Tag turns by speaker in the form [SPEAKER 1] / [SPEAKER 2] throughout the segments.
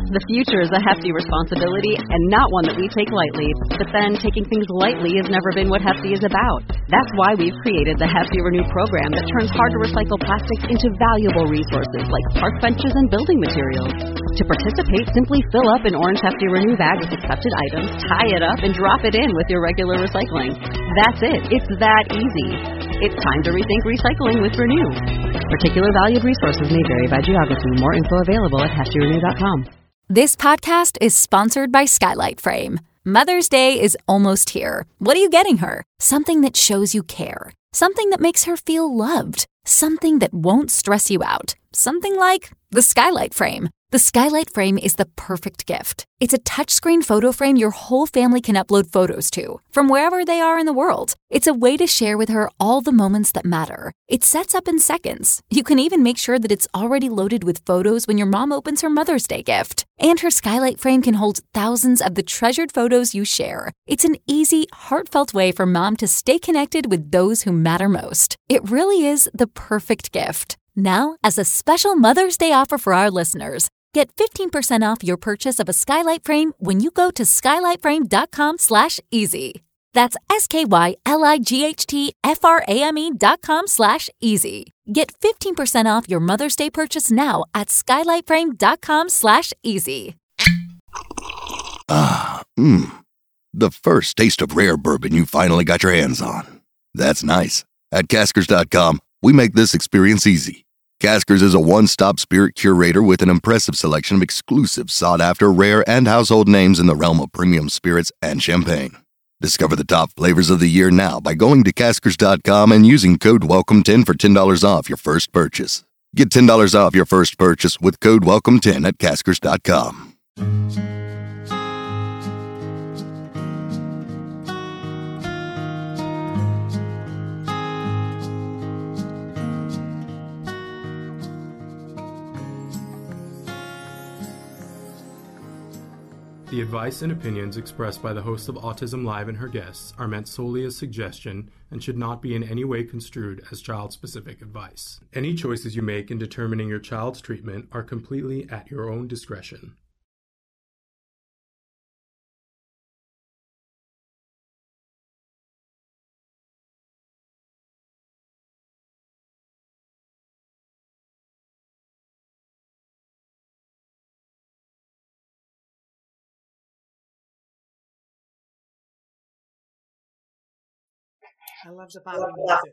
[SPEAKER 1] The future is a hefty responsibility and not one that we take lightly. But then, taking things lightly has never been what Hefty is about. That's why we've created the Hefty Renew program that turns hard-to-recycle plastics into valuable resources like park benches and building materials. To participate, simply fill up an orange Hefty Renew bag with accepted items, tie it up, and drop it in with your regular recycling. That's it. It's that easy. It's time to rethink recycling with Renew. Particular valued resources may vary by geography. More info available at heftyrenew.com.
[SPEAKER 2] This podcast is sponsored by Skylight Frame. Mother's Day is almost here. What are you getting her? Something that shows you care. Something that makes her feel loved. Something that won't stress you out. Something like the Skylight Frame. The Skylight Frame is the perfect gift. It's a touchscreen photo frame your whole family can upload photos to, from wherever they are in the world. It's a way to share with her all the moments that matter. It sets up in seconds. You can even make sure that it's already loaded with photos when your mom opens her Mother's Day gift. And her Skylight Frame can hold thousands of the treasured photos you share. It's an easy, heartfelt way for mom to stay connected with those who matter most. It really is the perfect gift. Now, as a special Mother's Day offer for our listeners, get 15% off your purchase of a Skylight Frame when you go to skylightframe.com/easy. That's SKYLIGHTFRAME.com/easy. Get 15% off your Mother's Day purchase now at skylightframe.com/easy.
[SPEAKER 3] The first taste of rare bourbon you finally got your hands on. That's nice. At Caskers.com, we make this experience easy. Caskers is a one-stop spirit curator with an impressive selection of exclusive, sought-after, rare, and household names in the realm of premium spirits and champagne. Discover the top flavors of the year now by going to Caskers.com and using code WELCOME10 for $10 off your first purchase. Get $10 off your first purchase with code WELCOME10 at Caskers.com.
[SPEAKER 4] The advice and opinions expressed by the host of Autism Live and her guests are meant solely as suggestion and should not be in any way construed as child-specific advice. Any choices you make in determining your child's treatment are completely at your own discretion.
[SPEAKER 5] I love the bopping music.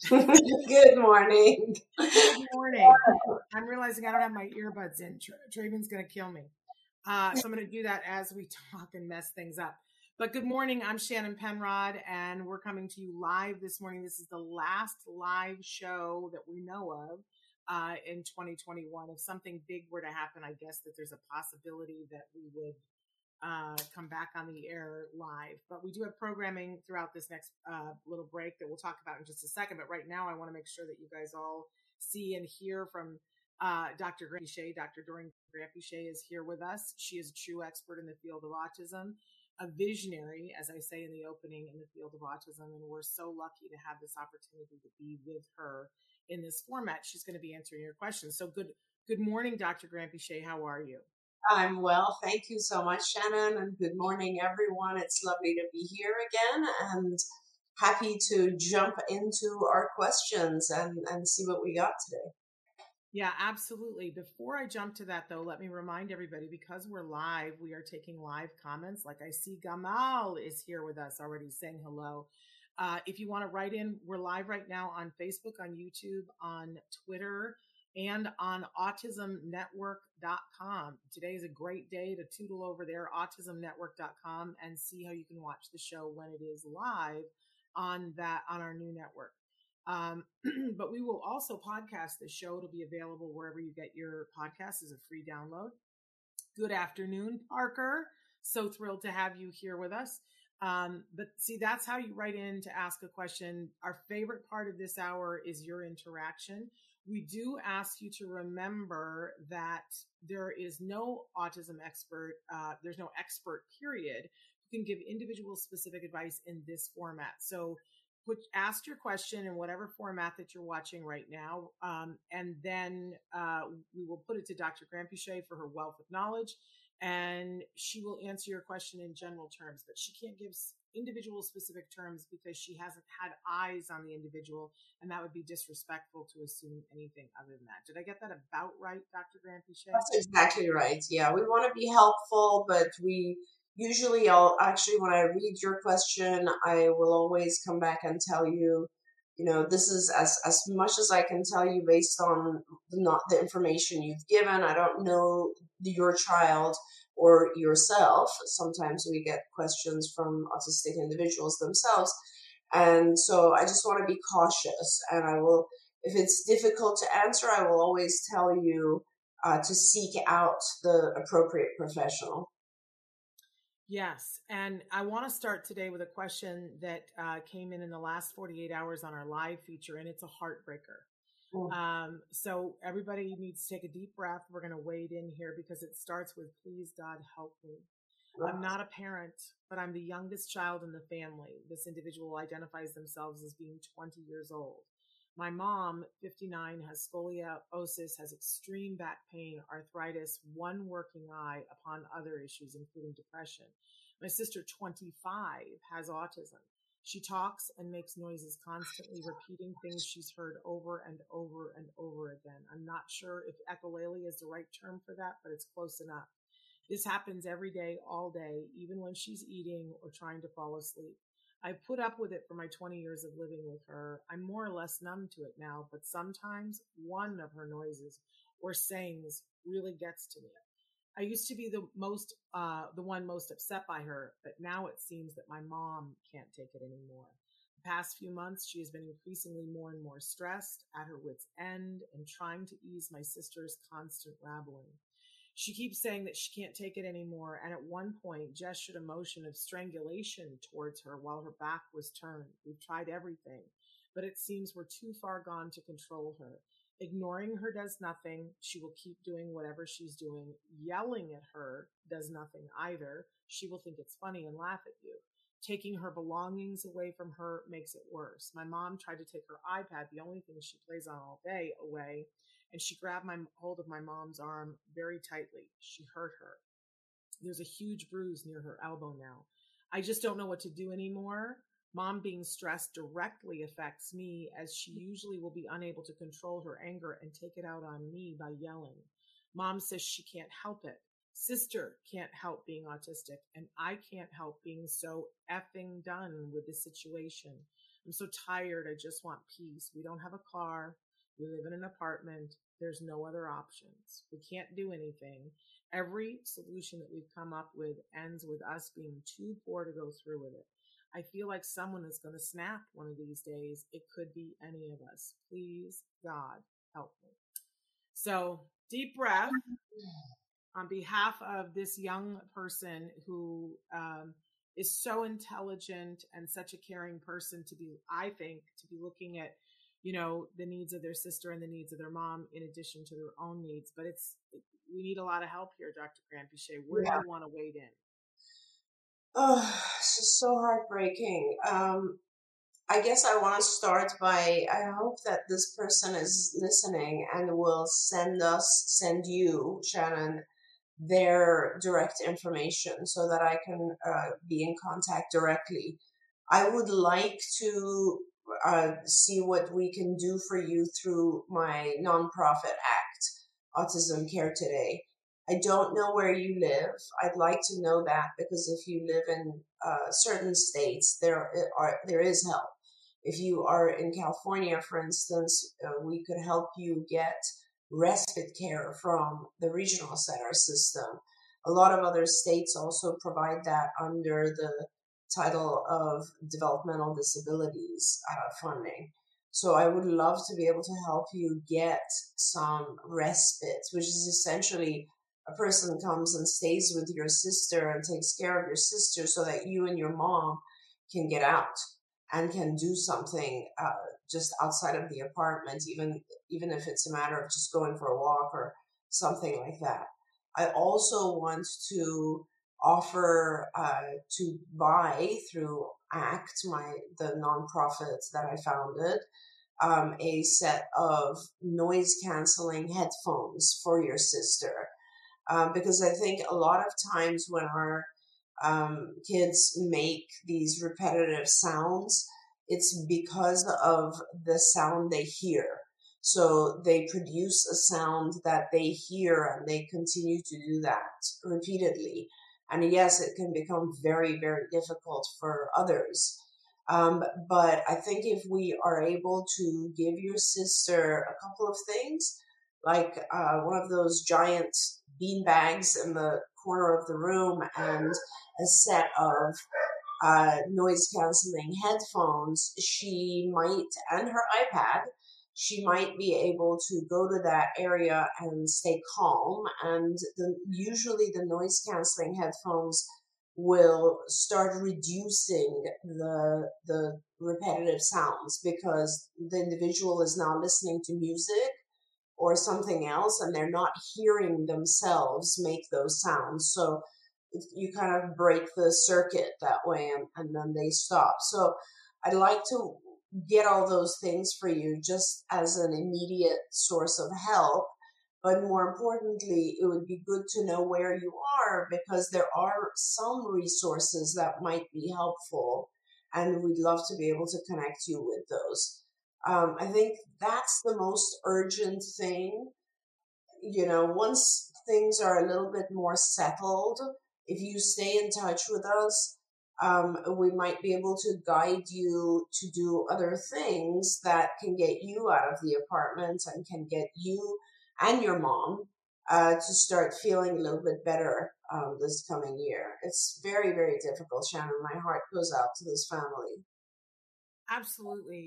[SPEAKER 6] Good morning.
[SPEAKER 5] Good morning. I'm realizing I don't have my earbuds in. Traven's going to kill me. So I'm going to do that as we talk and mess things up. But good morning. I'm Shannon Penrod, and we're coming to you live this morning. This is the last live show that we know of in 2021. If something big were to happen, I guess that there's a possibility that we would come back on the air live. But we do have programming throughout this next little break that we'll talk about in just a second. But right now, I want to make sure that you guys all see and hear from Dr. Grampy Shea. Dr. Doreen Grampy Shea is here with us. She is a true expert in the field of autism, a visionary, as I say in the opening, in the field of autism. And we're so lucky to have this opportunity to be with her in this format. She's going to be answering your questions. So good morning, Dr. Grampy Shea. How are you?
[SPEAKER 6] I'm well. Thank you so much, Shannon, and good morning, everyone. It's lovely to be here again and happy to jump into our questions and see what we got today.
[SPEAKER 5] Yeah, absolutely. Before I jump to that, though, let me remind everybody, because we're live, we are taking live comments. Like I see Gamal is here with us already saying hello. If you want to write in, we're live right now on Facebook, on YouTube, on Twitter, and on autismnetwork.com. Today is a great day to tootle over there, autismnetwork.com, and see how you can watch the show when it is live on our new network. But we will also podcast the show. It'll be available wherever you get your podcasts as a free download. Good afternoon, Parker. So thrilled to have you here with us. But see, that's how you write in to ask a question. Our favorite part of this hour is your interaction. We do ask you to remember that there is no autism expert. There's no expert, period, who can give individual specific advice in this format. So ask your question in whatever format that you're watching right now. And then we will put it to Dr. Grampy Shea for her wealth of knowledge. and she will answer your question in general terms, but she can't give individual specific terms because she hasn't had eyes on the individual, and that would be disrespectful to assume anything other than that. Did I get that about right, Dr. Granpeesheh?
[SPEAKER 6] That's exactly right. Yeah, we want to be helpful, but I'll actually, when I read your question, I will always come back and tell you, this is as much as I can tell you based on the information you've given. I don't know your child or yourself. Sometimes we get questions from autistic individuals themselves. And so I just want to be cautious. And I will, if it's difficult to answer, I will always tell you to seek out the appropriate professional.
[SPEAKER 5] Yes. And I want to start today with a question that came in the last 48 hours on our live feature, and it's a heartbreaker. So everybody needs to take a deep breath. We're going to wade in here because it starts with, please, God, help me. I'm not a parent, but I'm the youngest child in the family. This individual identifies themselves as being 20 years old. My mom, 59, has scoliosis, has extreme back pain, arthritis, one working eye, upon other issues, including depression. My sister, 25, has autism. She talks and makes noises, constantly repeating things she's heard over and over and over again. I'm not sure if echolali is the right term for that, but it's close enough. This happens every day, all day, even when she's eating or trying to fall asleep. I put up with it for my 20 years of living with her. I'm more or less numb to it now, but sometimes one of her noises or sayings really gets to me. I used to be the one most upset by her, but now it seems that my mom can't take it anymore. The past few months, she has been increasingly more and more stressed, at her wit's end, and trying to ease my sister's constant rattling. She keeps saying that she can't take it anymore, and at one point gestured a motion of strangulation towards her while her back was turned. We've tried everything, but it seems we're too far gone to control her. Ignoring her does nothing. She will keep doing whatever she's doing. Yelling at her does nothing either. She will think it's funny and laugh at you. Taking her belongings away from her makes it worse. My mom tried to take her iPad, the only thing she plays on all day, away, and she grabbed hold of my mom's arm very tightly. She hurt her. There's a huge bruise near her elbow now. I just don't know what to do anymore. Mom being stressed directly affects me, as she usually will be unable to control her anger and take it out on me by yelling. Mom says she can't help it. Sister can't help being autistic, and I can't help being so effing done with the situation. I'm so tired. I just want peace. We don't have a car. We live in an apartment. There's no other options. We can't do anything. Every solution that we've come up with ends with us being too poor to go through with it. I feel like someone is going to snap one of these days. It could be any of us. Please, God, help me. So, deep breath on behalf of this young person who is so intelligent and such a caring person to be looking at, the needs of their sister and the needs of their mom in addition to their own needs. But we need a lot of help here, Dr. Granpeesheh. Where do you want to wade in?
[SPEAKER 6] Oh, this is so heartbreaking. I guess I want to start by, I hope that this person is listening and will send you, Shannon, their direct information so that I can be in contact directly. I would like to see what we can do for you through my nonprofit act, Autism Care Today. I don't know where you live. I'd like to know that, because if you live in certain states, there is help. If you are in California, for instance, we could help you get respite care from the regional center system. A lot of other states also provide that under the title of developmental disabilities funding. So I would love to be able to help you get some respite, which is essentially a person comes and stays with your sister and takes care of your sister so that you and your mom can get out and can do something just outside of the apartment, even if it's a matter of just going for a walk or something like that. I also want to offer to buy through ACT, the nonprofit that I founded, a set of noise canceling headphones for your sister. because I think a lot of times when our kids make these repetitive sounds, it's because of the sound they hear. So they produce a sound that they hear and they continue to do that repeatedly. And yes, it can become very, very difficult for others. But I think if we are able to give your sister a couple of things, like one of those giant bean bags in the corner of the room and a set of noise canceling headphones, she might, and her iPad, she might be able to go to that area and stay calm. And usually the noise canceling headphones will start reducing the repetitive sounds, because the individual is now listening to music or something else and they're not hearing themselves make those sounds. So you kind of break the circuit that way, and then they stop. So I'd like to get all those things for you just as an immediate source of help. But more importantly, it would be good to know where you are, because there are some resources that might be helpful, and we'd love to be able to connect you with those. I think that's the most urgent thing. Once things are a little bit more settled, if you stay in touch with us, we might be able to guide you to do other things that can get you out of the apartment and can get you and your mom to start feeling a little bit better this coming year. It's very, very difficult, Shannon. My heart goes out to this family.
[SPEAKER 5] Absolutely.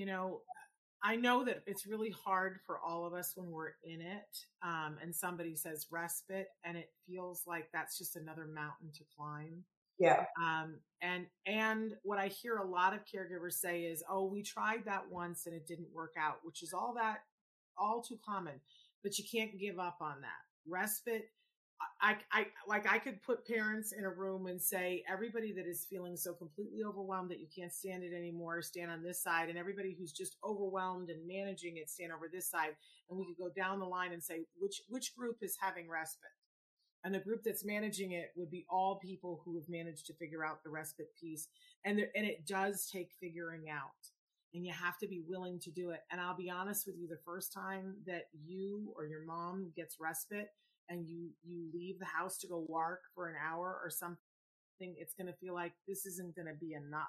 [SPEAKER 5] I know that it's really hard for all of us when we're in it, and somebody says respite, and it feels like that's just another mountain to climb.
[SPEAKER 6] Yeah.
[SPEAKER 5] And what I hear a lot of caregivers say is, "Oh, we tried that once and it didn't work out," which is all too common. But you can't give up on that. Respite. I could put parents in a room and say, everybody that is feeling so completely overwhelmed that you can't stand it anymore, stand on this side, and everybody who's just overwhelmed and managing it, stand over this side. And we could go down the line and say, which group is having respite? And the group that's managing it would be all people who have managed to figure out the respite piece. And it does take figuring out, and you have to be willing to do it. And I'll be honest with you, the first time that you or your mom gets respite, and you leave the house to go walk for an hour or something, it's going to feel like this isn't going to be enough.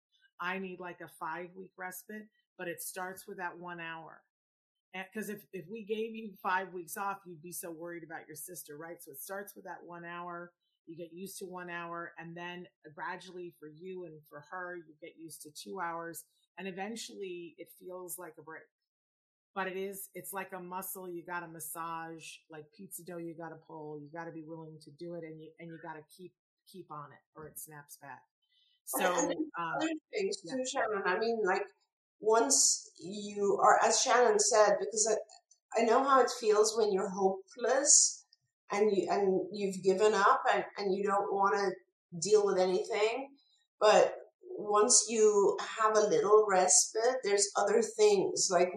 [SPEAKER 5] I need like a 5-week respite, but it starts with that 1 hour. Because if we gave you 5 weeks off, you'd be so worried about your sister, right? So it starts with that 1 hour. You get used to 1 hour, and then gradually for you and for her, you get used to 2 hours. And eventually it feels like a break. But it's like a muscle you got to massage, like pizza dough you got to pull. You got to be willing to do it, and you got to keep on it, or it snaps back. So
[SPEAKER 6] other things too, Shannon. I mean, like, once you are, as Shannon said, because I know how it feels when you're hopeless and you've given up and you don't want to deal with anything, but once you have a little respite, there's other things like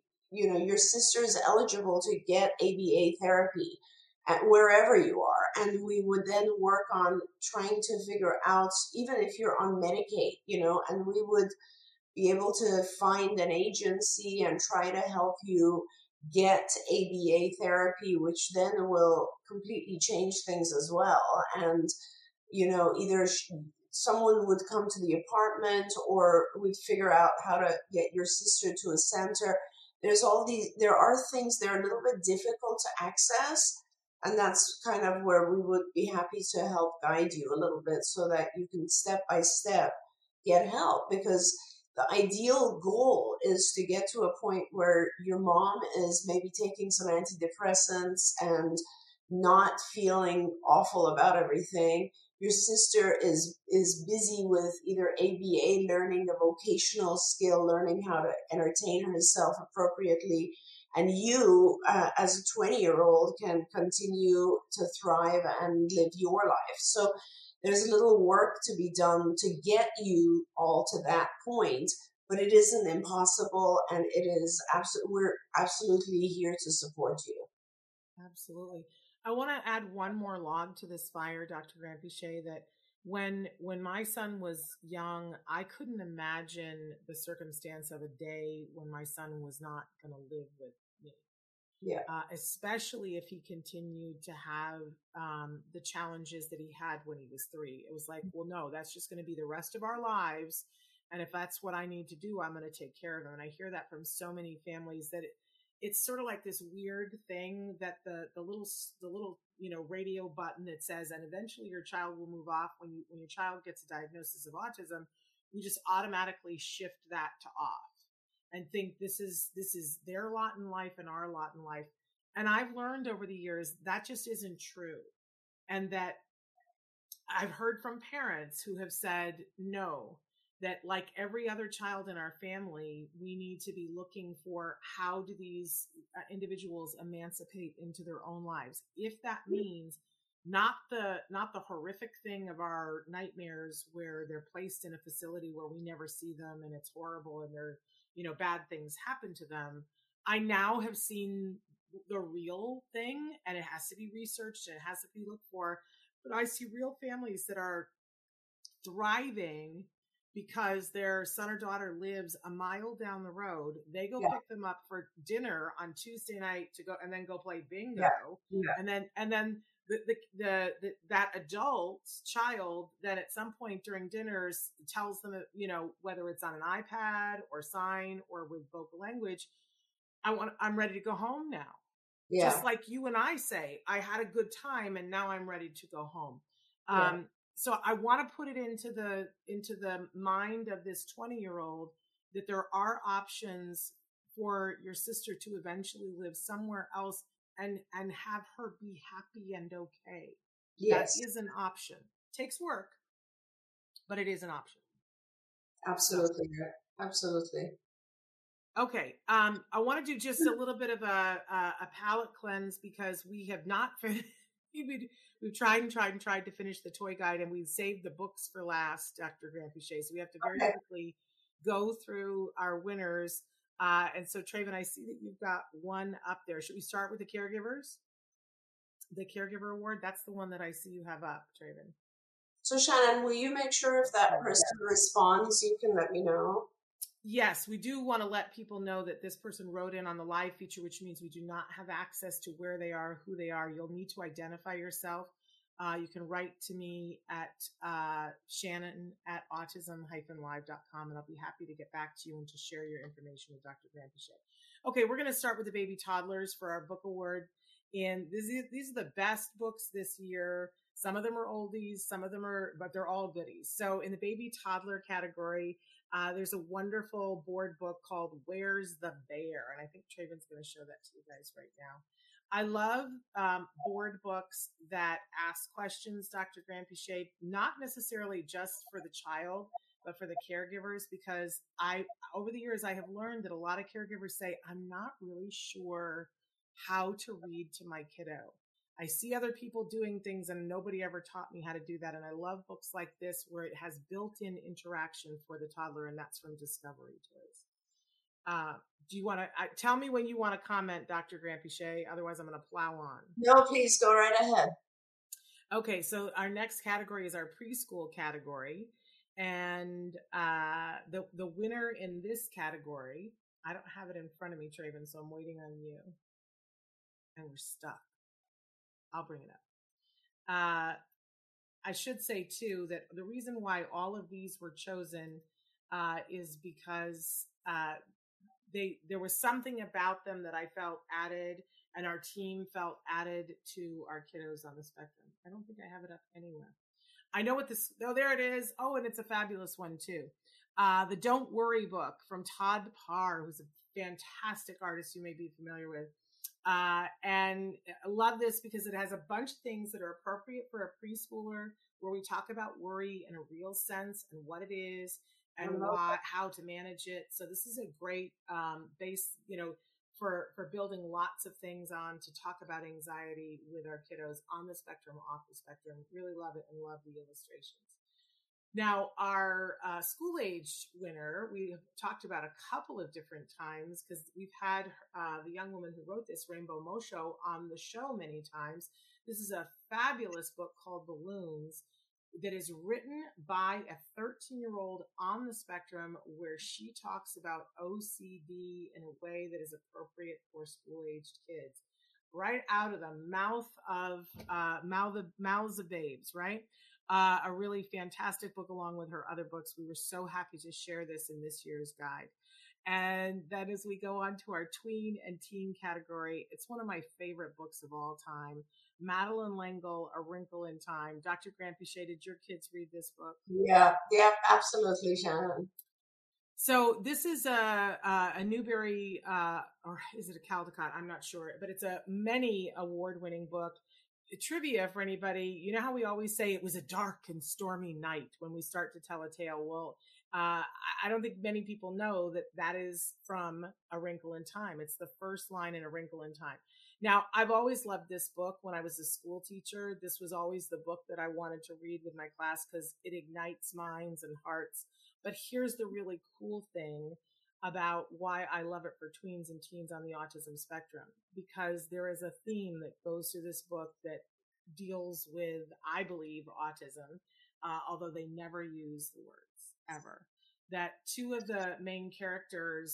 [SPEAKER 6] your sister is eligible to get ABA therapy at wherever you are. And we would then work on trying to figure out, even if you're on Medicaid, and we would be able to find an agency and try to help you get ABA therapy, which then will completely change things as well. And, either someone would come to the apartment, or we'd figure out how to get your sister to a center. There are things that are a little bit difficult to access, and that's kind of where we would be happy to help guide you a little bit so that you can step by step get help, because the ideal goal is to get to a point where your mom is maybe taking some antidepressants and not feeling awful about everything. Your sister is busy with either ABA, learning a vocational skill, learning how to entertain herself appropriately, and you, as a 20-year-old, can continue to thrive and live your life. So there's a little work to be done to get you all to that point, but it isn't impossible, and we're absolutely here to support you.
[SPEAKER 5] Absolutely. I want to add one more log to this fire, Dr. Granpeesheh, that when my son was young, I couldn't imagine the circumstance of a day when my son was not going to live with me.
[SPEAKER 6] Yeah.
[SPEAKER 5] Especially if he continued to have the challenges that he had when he was 3. It was like, well, no, that's just going to be the rest of our lives. And if that's what I need to do, I'm going to take care of him. And I hear that from so many families that it's sort of like this weird thing that the little, radio button that says, and eventually your child will move off. When your child gets a diagnosis of autism, we just automatically shift that to off and think this is their lot in life and our lot in life. And I've learned over the years that just isn't true. And that I've heard from parents who have said, no, that like every other child in our family, we need to be looking for how do these individuals emancipate into their own lives. If that means not the horrific thing of our nightmares where they're placed in a facility where we never see them and it's horrible and they're, bad things happen to them. I now have seen the real thing, and it has to be researched and it has to be looked for. But I see real families that are thriving because their son or daughter lives a mile down the road. They go pick them up for dinner on Tuesday night to go and then go play bingo.
[SPEAKER 6] Yeah.
[SPEAKER 5] And then that adult child then at some point during dinners tells them, whether it's on an iPad or sign or with vocal language, I'm ready to go home now. Yeah. Just like you and I say, I had a good time and now I'm ready to go home. Yeah. So I want to put it into the mind of this 20-year-old that there are options for your sister to eventually live somewhere else and have her be happy and okay. Yes. That is an option. Takes work, but it is an option.
[SPEAKER 6] Absolutely. Absolutely.
[SPEAKER 5] Okay. I want to do just a little bit of a palate cleanse because we have not finished. We've tried to finish the toy guide, and we've saved the books for last, Dr. Granpeesheh. So we have to very quickly go through our winners. And so, Traven, I see that you've got one up there. Should we start with the caregivers? The caregiver award? That's the one that I see you have up, Traven.
[SPEAKER 6] So, Shannon, will you make sure if that person responds, you can let me know?
[SPEAKER 5] Yes, we do want to let people know that this person wrote in on the live feature, which means we do not have access to where they are, who they are. You'll need to identify yourself. You can write to me at Shannon@autism-live.com, and I'll be happy to get back to you and to share your information with Dr. Granpeesheh. Okay, we're going to start with the baby toddlers for our book award. And these are the best books this year. Some of them are oldies, some of them but they're all goodies. So in the baby toddler category, there's a wonderful board book called Where's the Bear? And I think Traven's going to show that to you guys right now. I love board books that ask questions, Dr. Granpeesheh, not necessarily just for the child, but for the caregivers, because over the years, I have learned that a lot of caregivers say, I'm not really sure how to read to my kiddo. I see other people doing things and nobody ever taught me how to do that. And I love books like this where it has built-in interaction for the toddler, and that's from Discovery Toys. Do you want to tell me when you want to comment, Dr. Granpeesheh? Otherwise, I'm going to plow on.
[SPEAKER 6] No, please go right ahead.
[SPEAKER 5] Okay, so our next category is our preschool category. And the winner in this category, I don't have it in front of me, Traven, so I'm waiting on you. And we're stuck. I'll bring it up. I should say, too, that the reason why all of these were chosen is because there was something about them that I felt added, and our team felt added to our kiddos on the spectrum. I don't think I have it up anywhere. I know what this, oh, there it is. Oh, and it's a fabulous one, too. The Don't Worry book from Todd Parr, who's a fantastic artist you may be familiar with. And I love this because it has a bunch of things that are appropriate for a preschooler, where we talk about worry in a real sense and what it is and how to manage it. So this is a great base, for building lots of things on to talk about anxiety with our kiddos on the spectrum, off the spectrum. Really love it and love the illustrations. Now, our school-aged winner, we have talked about a couple of different times because we've had the young woman who wrote this, Rainbow Mosho, on the show many times. This is a fabulous book called Balloons that is written by a 13-year-old on the spectrum, where she talks about OCD in a way that is appropriate for school-aged kids, right out of the mouths of babes, right? A really fantastic book along with her other books. We were so happy to share this in this year's guide. And then as we go on to our tween and teen category, it's one of my favorite books of all time. Madeleine L'Engle, A Wrinkle in Time. Dr. Grant Piché, did your kids read this book?
[SPEAKER 6] Yeah, absolutely, Shannon.
[SPEAKER 5] So this is a Newbery, or is it a Caldecott? I'm not sure, but it's a many award-winning book. Trivia for anybody, you know how we always say it was a dark and stormy night when we start to tell a tale? Well, I don't think many people know that that is from A Wrinkle in Time. It's the first line in A Wrinkle in Time. Now, I've always loved this book. When I was a school teacher, this was always the book that I wanted to read with my class because it ignites minds and hearts. But here's the really cool thing about why I love it for tweens and teens on the autism spectrum, because there is a theme that goes through this book that deals with, I believe, autism, although they never use the words ever. That two of the main characters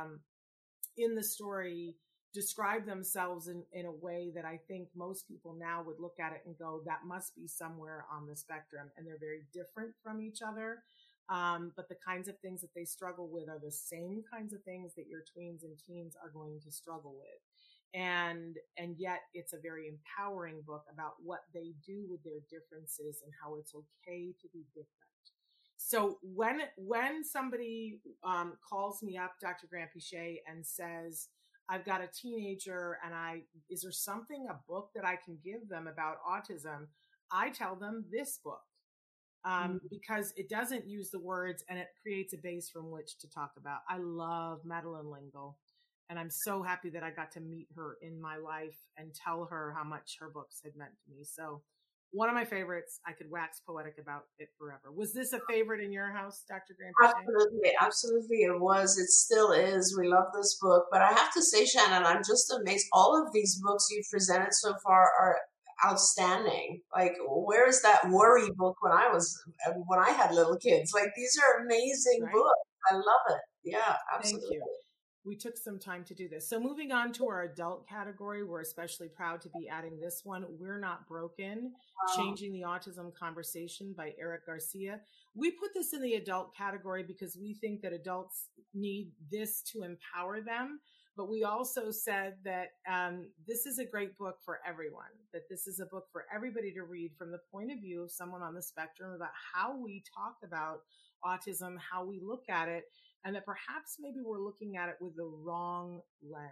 [SPEAKER 5] in the story describe themselves in a way that I think most people now would look at it and go, that must be somewhere on the spectrum. And they're very different from each other. But the kinds of things that they struggle with are the same kinds of things that your tweens and teens are going to struggle with. And yet it's a very empowering book about what they do with their differences and how it's okay to be different. So when somebody calls me up, Dr. Grant Piché, and says, I've got a teenager and is there something, a book that I can give them about autism? I tell them this book. Because it doesn't use the words and it creates a base from which to talk about. I love Madeleine L'Engle, and I'm so happy that I got to meet her in my life and tell her how much her books had meant to me. So one of my favorites. I could wax poetic about it forever. Was this a favorite in your house, Dr. Grant Piché?
[SPEAKER 6] Absolutely it was. It still is. We love this book. But I have to say, Shannon, I'm just amazed. All of these books you've presented so far are outstanding. Like, where is that worry book when I had little kids? Like, these are amazing books. I love it. Yeah, absolutely.
[SPEAKER 5] Thank you. We took some time to do this. So moving on to our adult category, we're especially proud to be adding this one, We're Not Broken, Changing the Autism Conversation by Eric Garcia. We put this in the adult category because we think that adults need this to empower them. But we also said that this is a great book for everyone, that this is a book for everybody to read from the point of view of someone on the spectrum about how we talk about autism, how we look at it, and that perhaps maybe we're looking at it with the wrong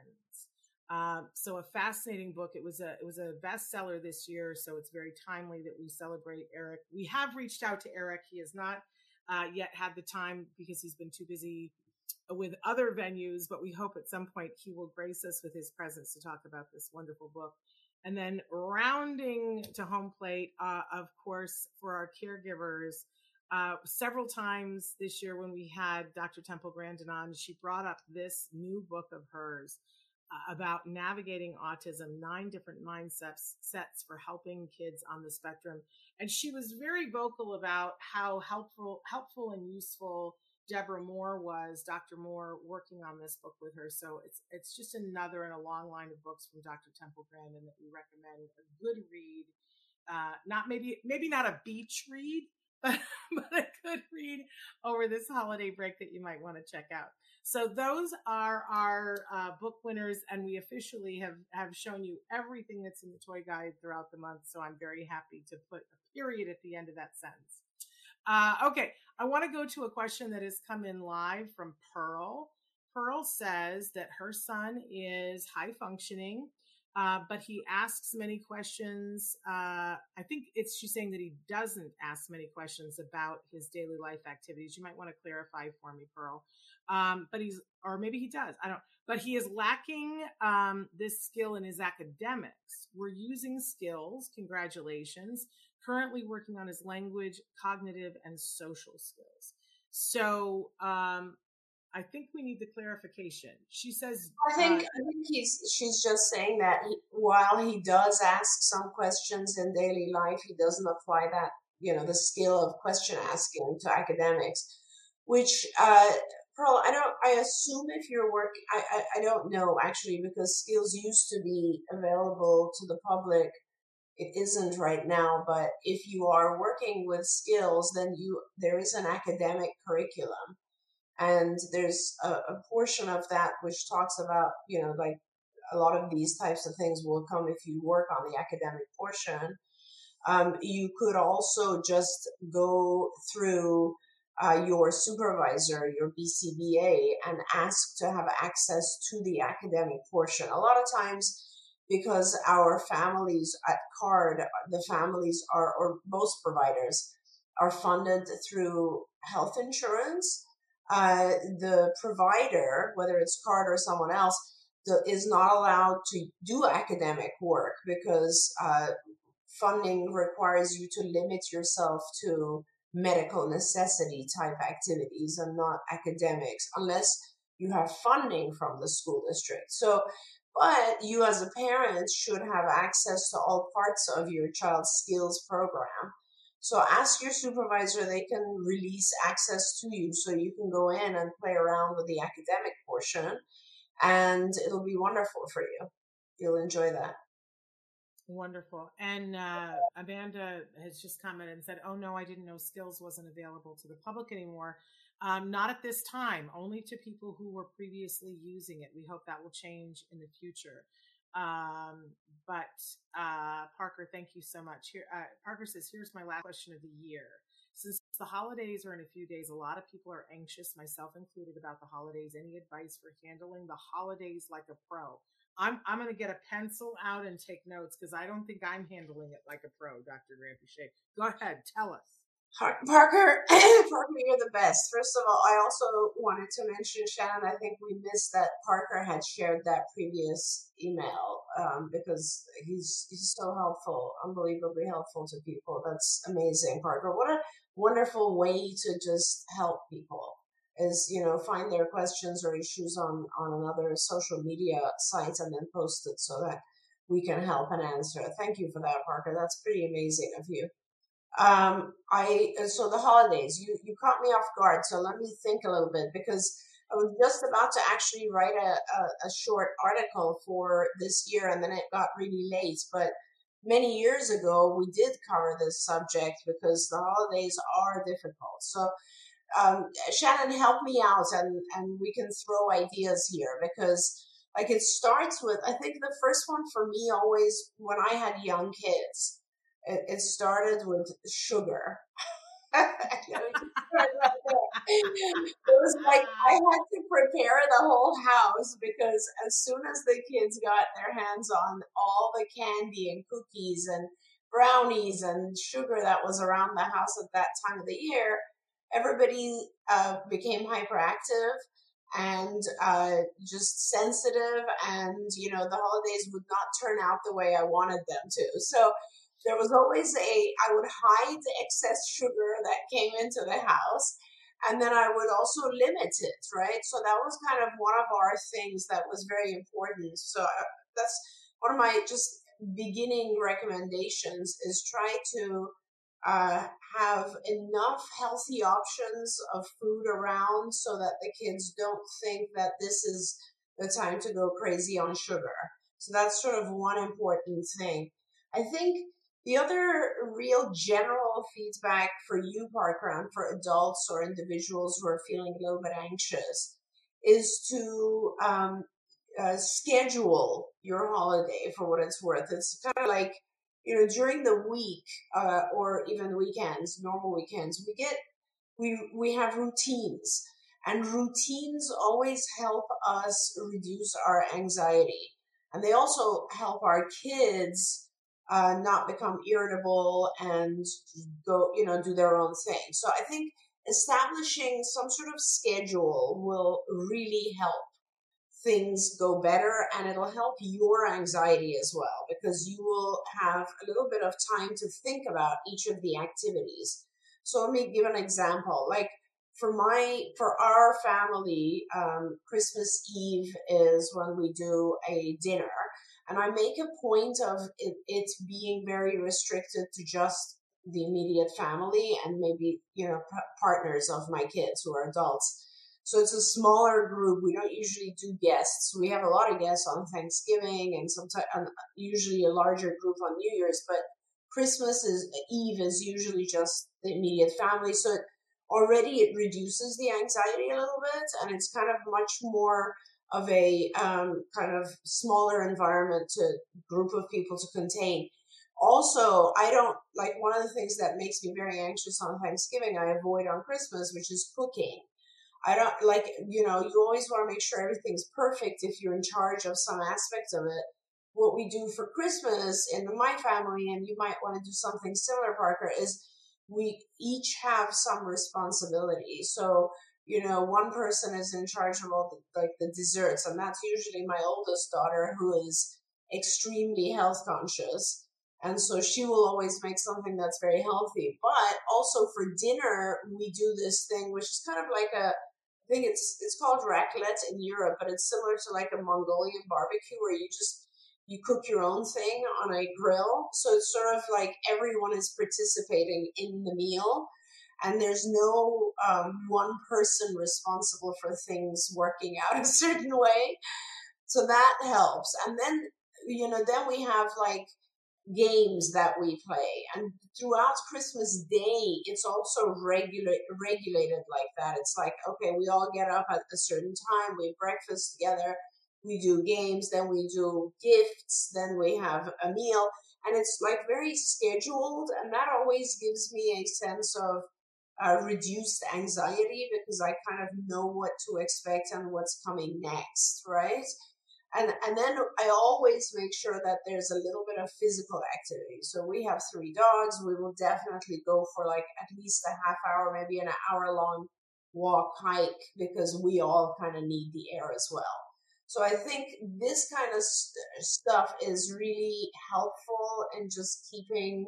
[SPEAKER 5] lens. So a fascinating book. It was a bestseller this year, so it's very timely that we celebrate Eric. We have reached out to Eric. He has not yet had the time because he's been too busy with other venues, but we hope at some point he will grace us with his presence to talk about this wonderful book. And then rounding to home plate, of course, for our caregivers, several times this year when we had Dr. Temple Grandin on, she brought up this new book of hers about navigating autism, 9 different mindsets for helping kids on the spectrum. And she was very vocal about how helpful and useful Deborah Moore was, Dr. Moore, working on this book with her. So it's just another in a long line of books from Dr. Temple Grandin that we recommend. A good read, not maybe not a beach read, but a good read over this holiday break that you might want to check out. So those are our book winners, and we officially have shown you everything that's in the toy guide throughout the month. So I'm very happy to put a period at the end of that sentence. Okay, I want to go to a question that has come in live from Pearl. Pearl says that her son is high functioning, but he asks many questions. I think she's saying that he doesn't ask many questions about his daily life activities. You might want to clarify for me, Pearl. Or maybe he does. I don't. But he is lacking this skill in his academics. We're using skills. Congratulations. currently working on his language, cognitive, and social skills. So I think we need the clarification. She says,
[SPEAKER 6] I think she's just saying that while he does ask some questions in daily life, he doesn't apply that, the skill of question asking to academics, which, Pearl, I assume if you're working, I don't know actually, because skills used to be available to the public. It isn't right now, but if you are working with skills, then there is an academic curriculum. And there's a portion of that which talks about, like a lot of these types of things will come if you work on the academic portion. You could also just go through your supervisor, your BCBA, and ask to have access to the academic portion. A lot of times, because our families at CARD, the families are, or most providers, are funded through health insurance, the provider, whether it's CARD or someone else, is not allowed to do academic work because funding requires you to limit yourself to medical necessity type activities and not academics unless you have funding from the school district. So, but you as a parent should have access to all parts of your child's skills program. So ask your supervisor, they can release access to you so you can go in and play around with the academic portion, and it'll be wonderful for you. You'll enjoy that.
[SPEAKER 5] Wonderful. And Amanda has just commented and said, oh no, I didn't know skills wasn't available to the public anymore. Not at this time, only to people who were previously using it. We hope that will change in the future. But Parker, thank you so much. Here, Parker says, here's my last question of the year. Since the holidays are in a few days, a lot of people are anxious, myself included, about the holidays. Any advice for handling the holidays like a pro? I'm going to get a pencil out and take notes because I don't think I'm handling it like a pro, Dr. Granpeesheh. Go ahead, tell us.
[SPEAKER 6] Parker, you're the best. First of all, I also wanted to mention, Shannon, I think we missed that Parker had shared that previous email because he's so helpful, unbelievably helpful to people. That's amazing, Parker. What a wonderful way to just help people is, find their questions or issues on another social media site and then post it so that we can help and answer. Thank you for that, Parker. That's pretty amazing of you. So the holidays, you caught me off guard. So let me think a little bit because I was just about to actually write a short article for this year and then it got really late. But many years ago, we did cover this subject because the holidays are difficult. So Shannon, help me out and we can throw ideas here because like it starts with, I think the first one for me always when I had young kids, it started with sugar. It was like I had to prepare the whole house because as soon as the kids got their hands on all the candy and cookies and brownies and sugar that was around the house at that time of the year, everybody became hyperactive and just sensitive, and the holidays would not turn out the way I wanted them to. So there was always I would hide the excess sugar that came into the house, and then I would also limit it, right? So that was kind of one of our things that was very important. So that's one of my just beginning recommendations is try to have enough healthy options of food around so that the kids don't think that this is the time to go crazy on sugar. So that's sort of one important thing. I think the other real general feedback for you, Parker, and for adults or individuals who are feeling a little bit anxious is to schedule your holiday for what it's worth. It's kind of like, during the week or even weekends, normal weekends, we have routines, and routines always help us reduce our anxiety, and they also help our kids not become irritable and go, do their own thing. So I think establishing some sort of schedule will really help things go better, and it'll help your anxiety as well, because you will have a little bit of time to think about each of the activities. So let me give an example. Like for our family, Christmas Eve is when we do a dinner, and I make a point of it being very restricted to just the immediate family and maybe, partners of my kids who are adults. So it's a smaller group. We don't usually do guests. We have a lot of guests on Thanksgiving and sometimes usually a larger group on New Year's, but Christmas Eve is usually just the immediate family. So it reduces the anxiety a little bit, and it's kind of much more of a kind of smaller environment to group of people to contain. Also, I don't like one of the things that makes me very anxious on Thanksgiving, I avoid on Christmas, which is cooking. I don't like, you always want to make sure everything's perfect if you're in charge of some aspect of it. What we do for Christmas in my family, and you might want to do something similar, Parker, is we each have some responsibility. So, one person is in charge of all the desserts, and that's usually my oldest daughter, who is extremely health conscious. And so she will always make something that's very healthy. But also for dinner, we do this thing, which is kind of like I think it's called raclette in Europe, but it's similar to like a Mongolian barbecue where you cook your own thing on a grill. So it's sort of like everyone is participating in the meal, and there's no one person responsible for things working out a certain way. So that helps. And then, then we have like games that we play, and throughout Christmas Day it's also regulated like that. It's like, okay, we all get up at a certain time, we breakfast together, we do games, then we do gifts, then we have a meal, and it's like very scheduled, and that always gives me a sense of reduced anxiety, because I kind of know what to expect and what's coming next, right? And then I always make sure that there's a little bit of physical activity. So we have 3 dogs. We will definitely go for like at least a half hour, maybe an hour long walk, hike, because we all kind of need the air as well. So I think this kind of stuff is really helpful in just keeping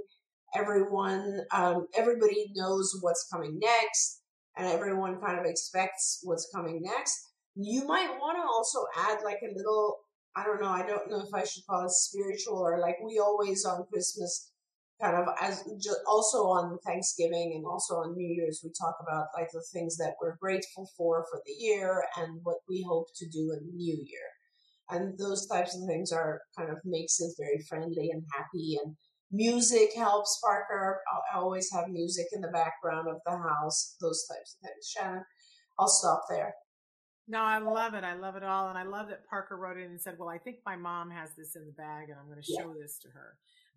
[SPEAKER 6] everybody knows what's coming next, and everyone kind of expects what's coming next. You might want to also add like a little, I don't know if I should call it spiritual, or like we always on Christmas, kind of also on Thanksgiving and also on New Year's, we talk about like the things that we're grateful for the year and what we hope to do in the new year. And those types of things are kind of makes it very friendly and happy. And music helps, Parker. I always have music in the background of the house, those types of things. Shannon, I'll stop there.
[SPEAKER 5] No, I love it. I love it all. And I love that Parker wrote in and said, well, I think my mom has this in the bag and I'm going to show this to her.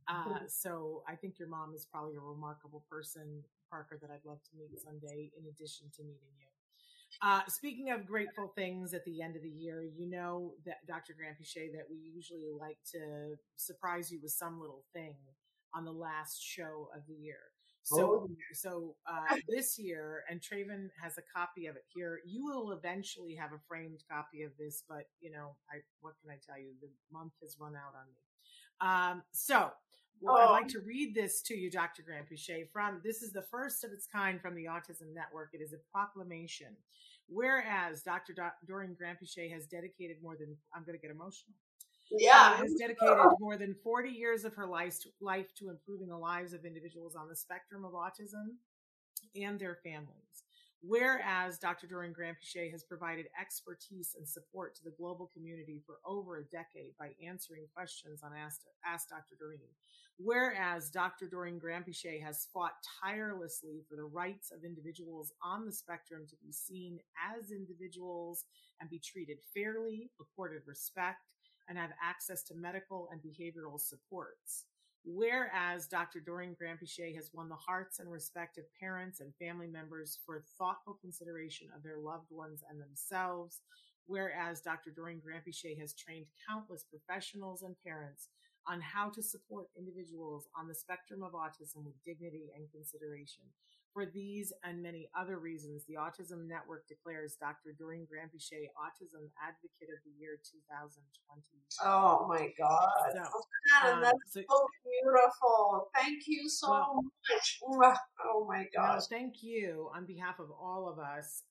[SPEAKER 5] So I think your mom is probably a remarkable person, Parker, that I'd love to meet someday in addition to meeting you. Speaking of grateful things at the end of the year, you know that Dr. Granpeesheh, that we usually like to surprise you with some little thing on the last show of the year. So this year, and Traven has a copy of it here. You will eventually have a framed copy of this, but what can I tell you? The month has run out on me. I'd like to read this to you, Dr. Granpeesheh. This is the first of its kind from the Autism Network. It is a proclamation. Whereas Dr. Doreen Granpeesheh has dedicated I'm going to get emotional. Has dedicated more than 40 years of her life to improving the lives of individuals on the spectrum of autism and their families. Whereas Dr. Doreen Granpeesheh has provided expertise and support to the global community for over a decade by answering questions on Ask Dr. Doreen. Whereas Dr. Doreen Granpeesheh has fought tirelessly for the rights of individuals on the spectrum to be seen as individuals and be treated fairly, accorded respect, and have access to medical and behavioral supports. Whereas Dr. Doreen Granpeesheh has won the hearts and respect of parents and family members for thoughtful consideration of their loved ones and themselves. Whereas Dr. Doreen Granpeesheh has trained countless professionals and parents on how to support individuals on the spectrum of autism with dignity and consideration. For these and many other reasons, the Autism Network declares Dr. Doreen Granpeesheh Autism Advocate of the Year 2020.
[SPEAKER 6] Oh my God.
[SPEAKER 5] So,
[SPEAKER 6] Shannon, that's so beautiful. Thank you so much. Oh my gosh.
[SPEAKER 5] No, thank you on behalf of all of us.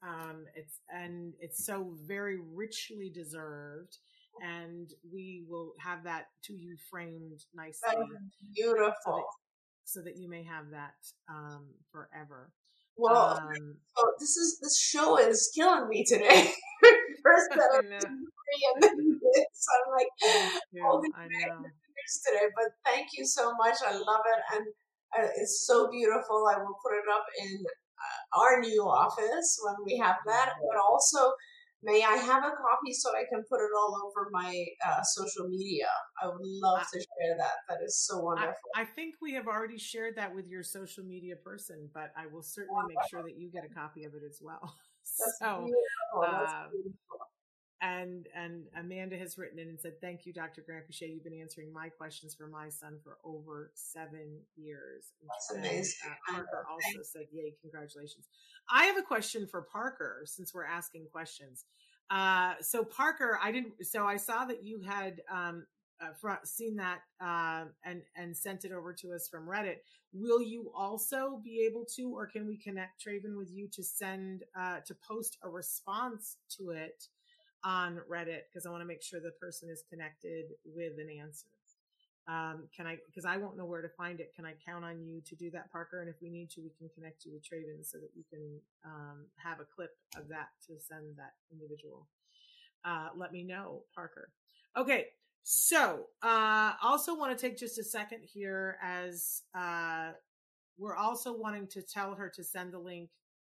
[SPEAKER 5] It's so very richly deserved, and we will have that to you framed nicely.
[SPEAKER 6] That is beautiful.
[SPEAKER 5] So that you may have that forever.
[SPEAKER 6] Well, this show is killing me today. First that and then this. I'm like, holy today. But thank you so much. I love it, and it's so beautiful. I will put it up in our new office when we have that. But also, may I have a copy so I can put it all over my social media? I would love to share that. That is so wonderful.
[SPEAKER 5] I think we have already shared that with your social media person, but I will certainly make sure that you get a copy of it as well.
[SPEAKER 6] That's beautiful. That's beautiful.
[SPEAKER 5] And Amanda has written in and said, thank you, Dr. Granpeesheh. You've been answering my questions for my son for over 7 years.
[SPEAKER 6] That's amazing.
[SPEAKER 5] Parker also said, yay, congratulations. I have a question for Parker since we're asking questions. So Parker, I saw that you had seen that and sent it over to us from Reddit. Will you also be able to, or can we connect Traven with you to send to post a response to it on Reddit, because I want to make sure the person is connected with an answer. Because I won't know where to find it. Can I count on you to do that, Parker? And if we need to, we can connect you with Traven so that you can have a clip of that to send that individual. Let me know, Parker. Okay. So, also want to take just a second here as we're also wanting to tell her to send the link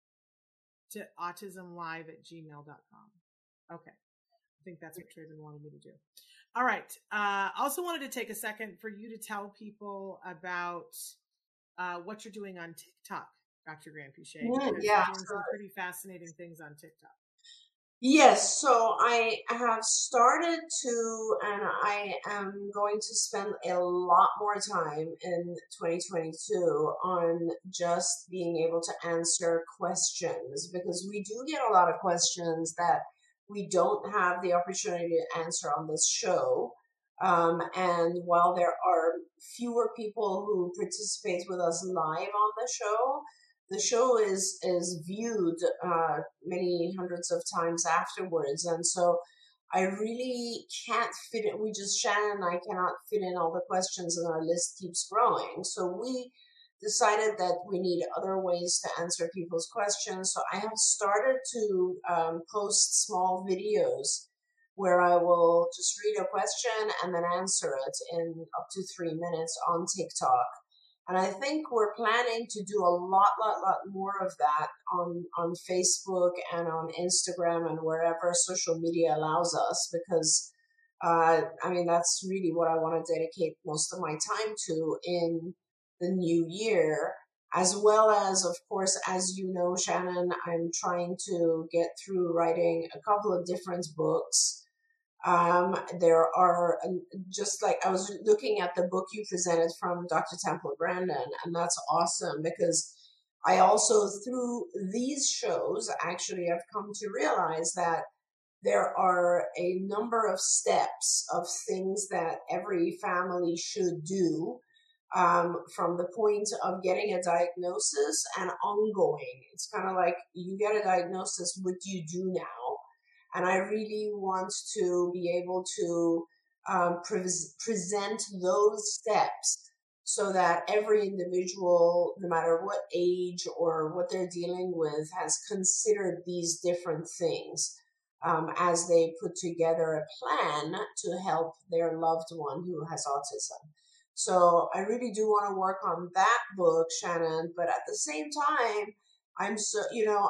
[SPEAKER 5] to autismlive@gmail.com. Okay. I think that's what Traven wanted me to do. All right. Also wanted to take a second for you to tell people about what you're doing on TikTok, Dr. Granpeesheh.
[SPEAKER 6] Yeah.
[SPEAKER 5] You're doing some pretty fascinating things on TikTok.
[SPEAKER 6] Yes, so I have started to, and I am going to spend a lot more time in 2022 on just being able to answer questions, because we do get a lot of questions that we don't have the opportunity to answer on this show. And while there are fewer people who participate with us live on the show is viewed many hundreds of times afterwards. And so I really can't fit it. Shannon and I cannot fit in all the questions, and our list keeps growing. So we decided that we need other ways to answer people's questions. So I have started to post small videos where I will just read a question and then answer it in up to 3 minutes on TikTok. And I think we're planning to do a lot more of that on Facebook and on Instagram and wherever social media allows us, because that's really what I want to dedicate most of my time to in the new year, as well as, of course, as you know, Shannon, I'm trying to get through writing a couple of different books. There are, just like I was looking at the book you presented from Dr. Temple Grandin, and that's awesome, because I also, through these shows, actually have come to realize that there are a number of steps of things that every family should do, from the point of getting a diagnosis and ongoing. It's kind of like, you get a diagnosis, what do you do now? And I really want to be able to present those steps so that every individual, no matter what age or what they're dealing with, has considered these different things as they put together a plan to help their loved one who has autism. So I really do want to work on that book, Shannon, but at the same time, I'm so,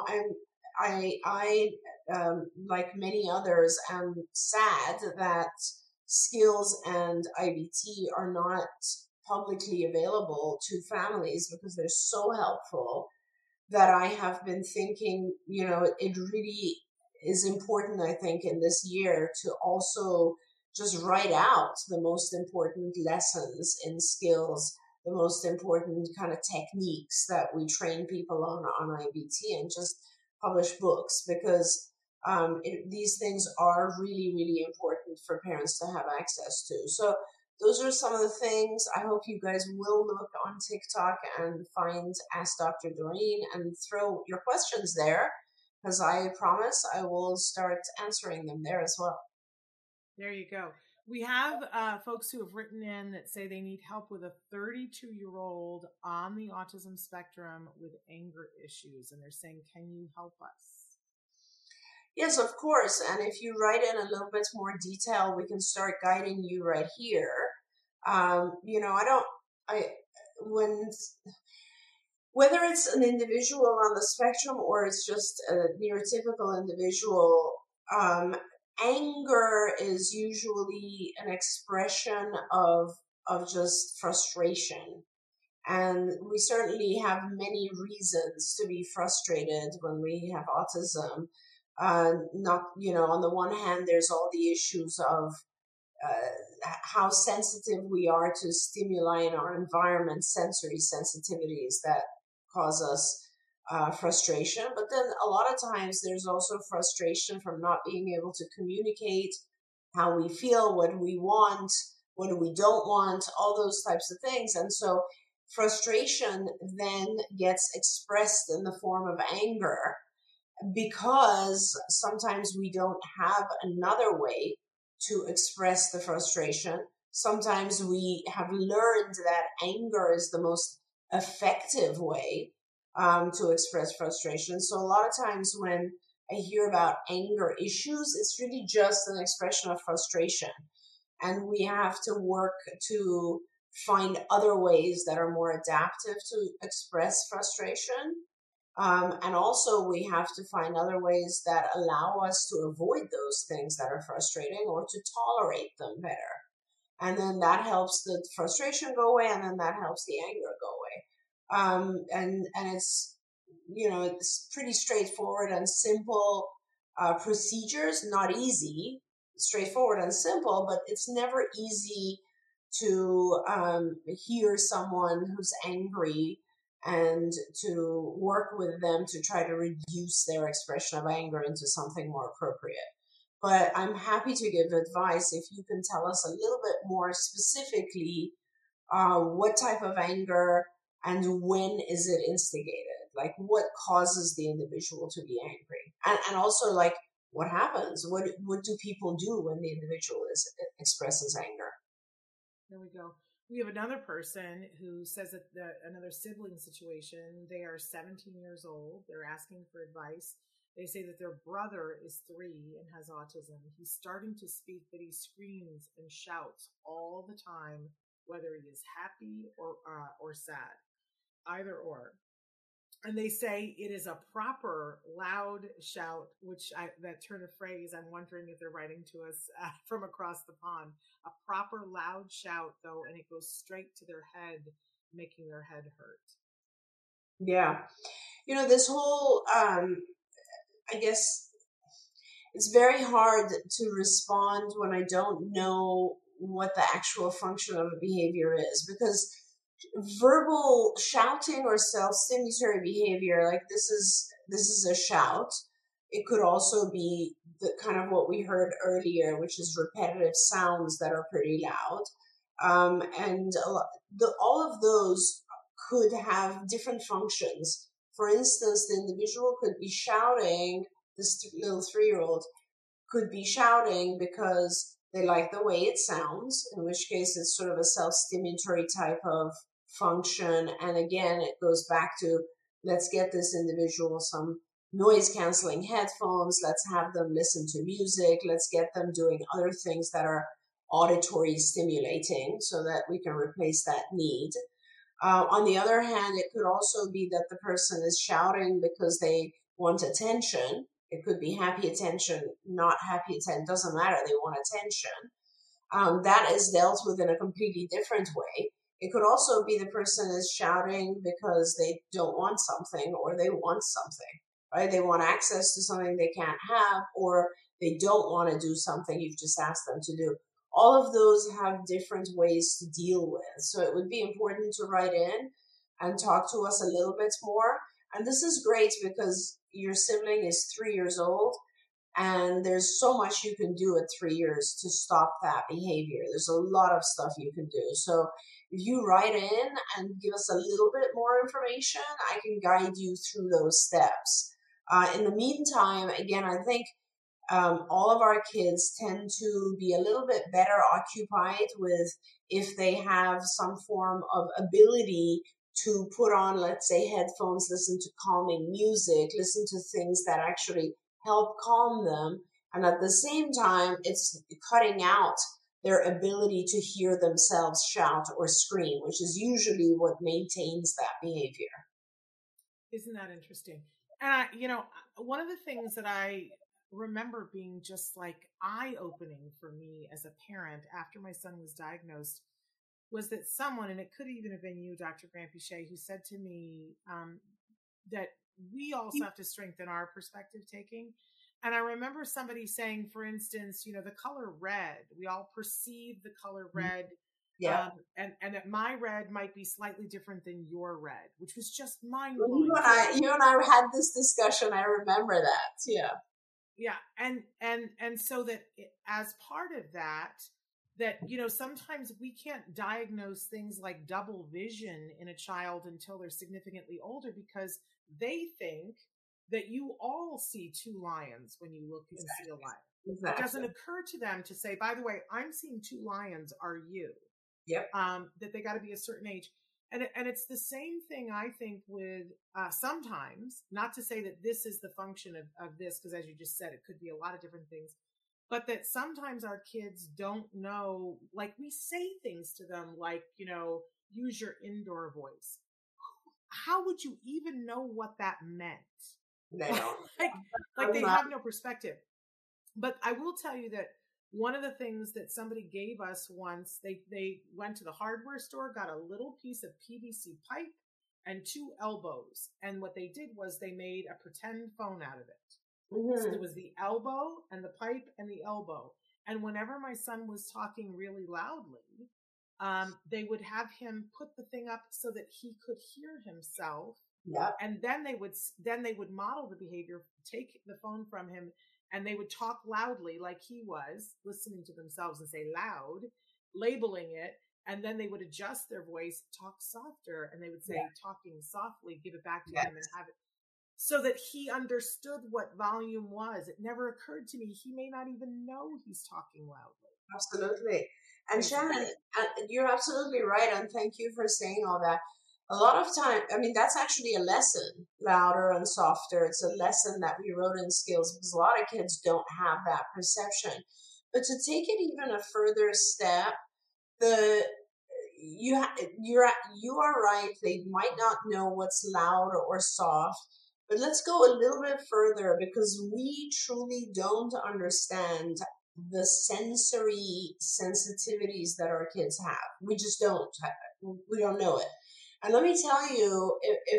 [SPEAKER 6] I like many others, am sad that skills and IBT are not publicly available to families, because they're so helpful, that I have been thinking, it really is important, I think, in this year to also just write out the most important lessons in skills, the most important kind of techniques that we train people on IBT, and just publish books, because these things are really, really important for parents to have access to. So those are some of the things. I hope you guys will look on TikTok and find Ask Dr. Doreen and throw your questions there, because I promise I will start answering them there as well.
[SPEAKER 5] There you go. We have folks who have written in that say they need help with a 32-year-old on the autism spectrum with anger issues. And they're saying, can you help us?
[SPEAKER 6] Yes, of course. And if you write in a little bit more detail, we can start guiding you right here. Whether it's an individual on the spectrum or it's just a neurotypical individual, anger is usually an expression of just frustration. And we certainly have many reasons to be frustrated when we have autism. On the one hand, there's all the issues of how sensitive we are to stimuli in our environment, sensory sensitivities that cause us frustration. But then a lot of times there's also frustration from not being able to communicate how we feel, what we want, what we don't want, all those types of things. And so frustration then gets expressed in the form of anger, because sometimes we don't have another way to express the frustration. Sometimes we have learned that anger is the most effective way to express frustration. So a lot of times when I hear about anger issues, it's really just an expression of frustration. And we have to work to find other ways that are more adaptive to express frustration. And also we have to find other ways that allow us to avoid those things that are frustrating, or to tolerate them better. And then that helps the frustration go away, and then that helps the anger go away. And it's, it's pretty straightforward and simple procedures, not easy, straightforward and simple, but it's never easy to hear someone who's angry and to work with them to try to reduce their expression of anger into something more appropriate. But I'm happy to give advice if you can tell us a little bit more specifically what type of anger and when is it instigated? Like, what causes the individual to be angry? And also, like, what happens? What do people do when the individual expresses anger?
[SPEAKER 5] There we go. We have another person who says that another sibling situation. They are 17 years old. They're asking for advice. They say that their brother is 3 and has autism. He's starting to speak, but he screams and shouts all the time, whether he is happy or sad, either or. And they say it is a proper loud shout, that turn of phrase, I'm wondering if they're writing to us from across the pond. A proper loud shout, though, and it goes straight to their head, making their head hurt.
[SPEAKER 6] Yeah. This whole, I guess it's very hard to respond when I don't know what the actual function of a behavior is, because verbal shouting or self-stimulatory behavior, like this is a shout. It could also be the kind of what we heard earlier, which is repetitive sounds that are pretty loud. And all of those could have different functions. For instance, the individual could be shouting, this little 3-year-old could be shouting because they like the way it sounds, in which case it's sort of a self-stimulatory type of function. And again, it goes back to, let's get this individual some noise canceling headphones. Let's have them listen to music. Let's get them doing other things that are auditory stimulating so that we can replace that need. On the other hand, it could also be that the person is shouting because they want attention. It could be happy attention, not happy attention, doesn't matter. They want attention. That is dealt with in a completely different way. It could also be the person is shouting because they don't want something, or they want something, right? They want access to something they can't have, or they don't want to do something you've just asked them to do. all of those have different ways to deal with. So it would be important to write in and talk to us a little bit more. And this is great because your sibling is 3 years old, and there's so much you can do at 3 years to stop that behavior. There's a lot of stuff you can do. So if you write in and give us a little bit more information, I can guide you through those steps. In the meantime, again, I think all of our kids tend to be a little bit better occupied with if they have some form of ability to put on, let's say, headphones, listen to calming music, listen to things that actually help calm them. And at the same time, it's cutting out their ability to hear themselves shout or scream, which is usually what maintains that behavior.
[SPEAKER 5] Isn't that interesting? And one of the things that I remember being just like eye-opening for me as a parent after my son was diagnosed was that someone, and it could even have been you, Dr. Granpeesheh, who said to me that we also have to strengthen our perspective taking. And I remember somebody saying, for instance, the color red, we all perceive the color red.
[SPEAKER 6] Yeah.
[SPEAKER 5] And that my red might be slightly different than your red, which was just mind-blowing.
[SPEAKER 6] You and I had this discussion. I remember that. Yeah.
[SPEAKER 5] Yeah. And so that as part of that, sometimes we can't diagnose things like double vision in a child until they're significantly older because they think that you all see two lions when you look and see a lion.
[SPEAKER 6] Exactly.
[SPEAKER 5] It doesn't occur to them to say, by the way, I'm seeing two lions. Are you?
[SPEAKER 6] Yep.
[SPEAKER 5] That they got to be a certain age. And it's the same thing, I think, with sometimes, not to say that this is the function of this, because as you just said, it could be a lot of different things, but that sometimes our kids don't know, like we say things to them like, use your indoor voice. How would you even know what that meant?
[SPEAKER 6] They don't.
[SPEAKER 5] like they have no perspective. But I will tell you that one of the things that somebody gave us once, they went to the hardware store, got a little piece of PVC pipe and 2 elbows. And what they did was they made a pretend phone out of it. Mm-hmm. So there was the elbow and the pipe and the elbow. And whenever my son was talking really loudly, they would have him put the thing up so that he could hear himself.
[SPEAKER 6] Yep.
[SPEAKER 5] And then they would model the behavior, take the phone from him, and they would talk loudly like he was, listening to themselves and say loud, labeling it. And then they would adjust their voice, talk softer, and they would say, talking softly, give it back to him and have it. So that he understood what volume was. It never occurred to me. He may not even know he's talking loudly.
[SPEAKER 6] Absolutely. And Shannon, you're absolutely right. And thank you for saying all that. A lot of time, that's actually a lesson, louder and softer. It's a lesson that we wrote in skills because a lot of kids don't have that perception. But to take it even a further step, you are right. They might not know what's loud or soft, but let's go a little bit further because we truly don't understand the sensory sensitivities that our kids have. We just don't. We don't know it. And let me tell you,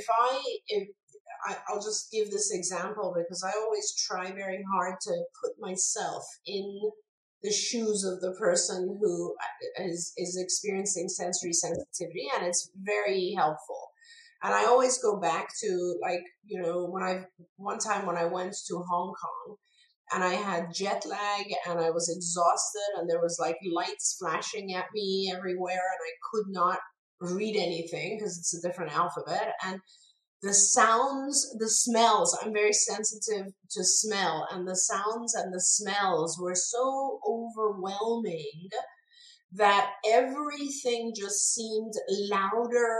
[SPEAKER 6] I'll just give this example because I always try very hard to put myself in the shoes of the person who is experiencing sensory sensitivity, and it's very helpful. And I always go back to one time when I went to Hong Kong and I had jet lag and I was exhausted and there was like lights flashing at me everywhere and I could not read anything because it's a different alphabet, and the sounds, the smells, I'm very sensitive to smell, and the sounds and the smells were so overwhelming that everything just seemed louder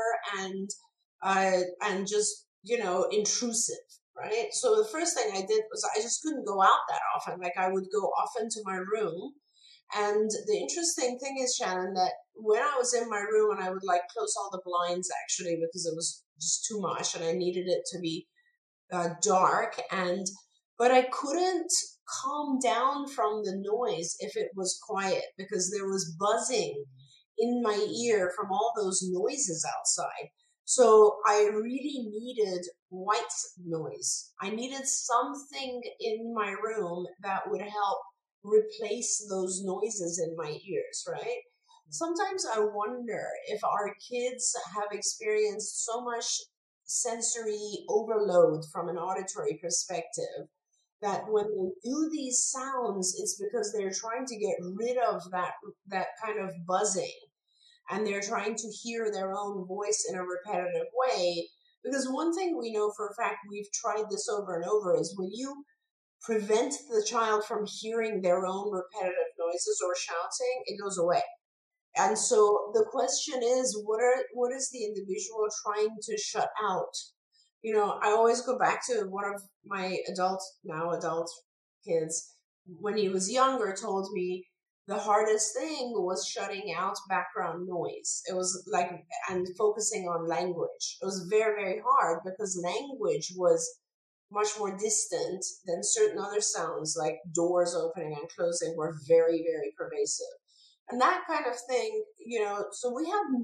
[SPEAKER 6] and just, intrusive, right? So the first thing I did was I just couldn't go out that often. Like I would go off into my room. And the interesting thing is, Shannon, that when I was in my room and I would close all the blinds actually because it was just too much and I needed it to be dark, but I couldn't calm down from the noise if it was quiet because there was buzzing in my ear from all those noises outside. So I really needed white noise. I needed something in my room that would help replace those noises in my ears, right? Sometimes I wonder if our kids have experienced so much sensory overload from an auditory perspective that when they do these sounds, it's because they're trying to get rid of that kind of buzzing, and they're trying to hear their own voice in a repetitive way. Because one thing we know for a fact, we've tried this over and over, is when you prevent the child from hearing their own repetitive noises or shouting, it goes away. And so the question is, what is the individual trying to shut out? You know, I always go back to one of my now adult kids, when he was younger, told me the hardest thing was shutting out background noise. It was like, and focusing on language. It was very, very hard because language was much more distant than certain other sounds, like doors opening and closing were very, very pervasive. And that kind of thing, you know, so we have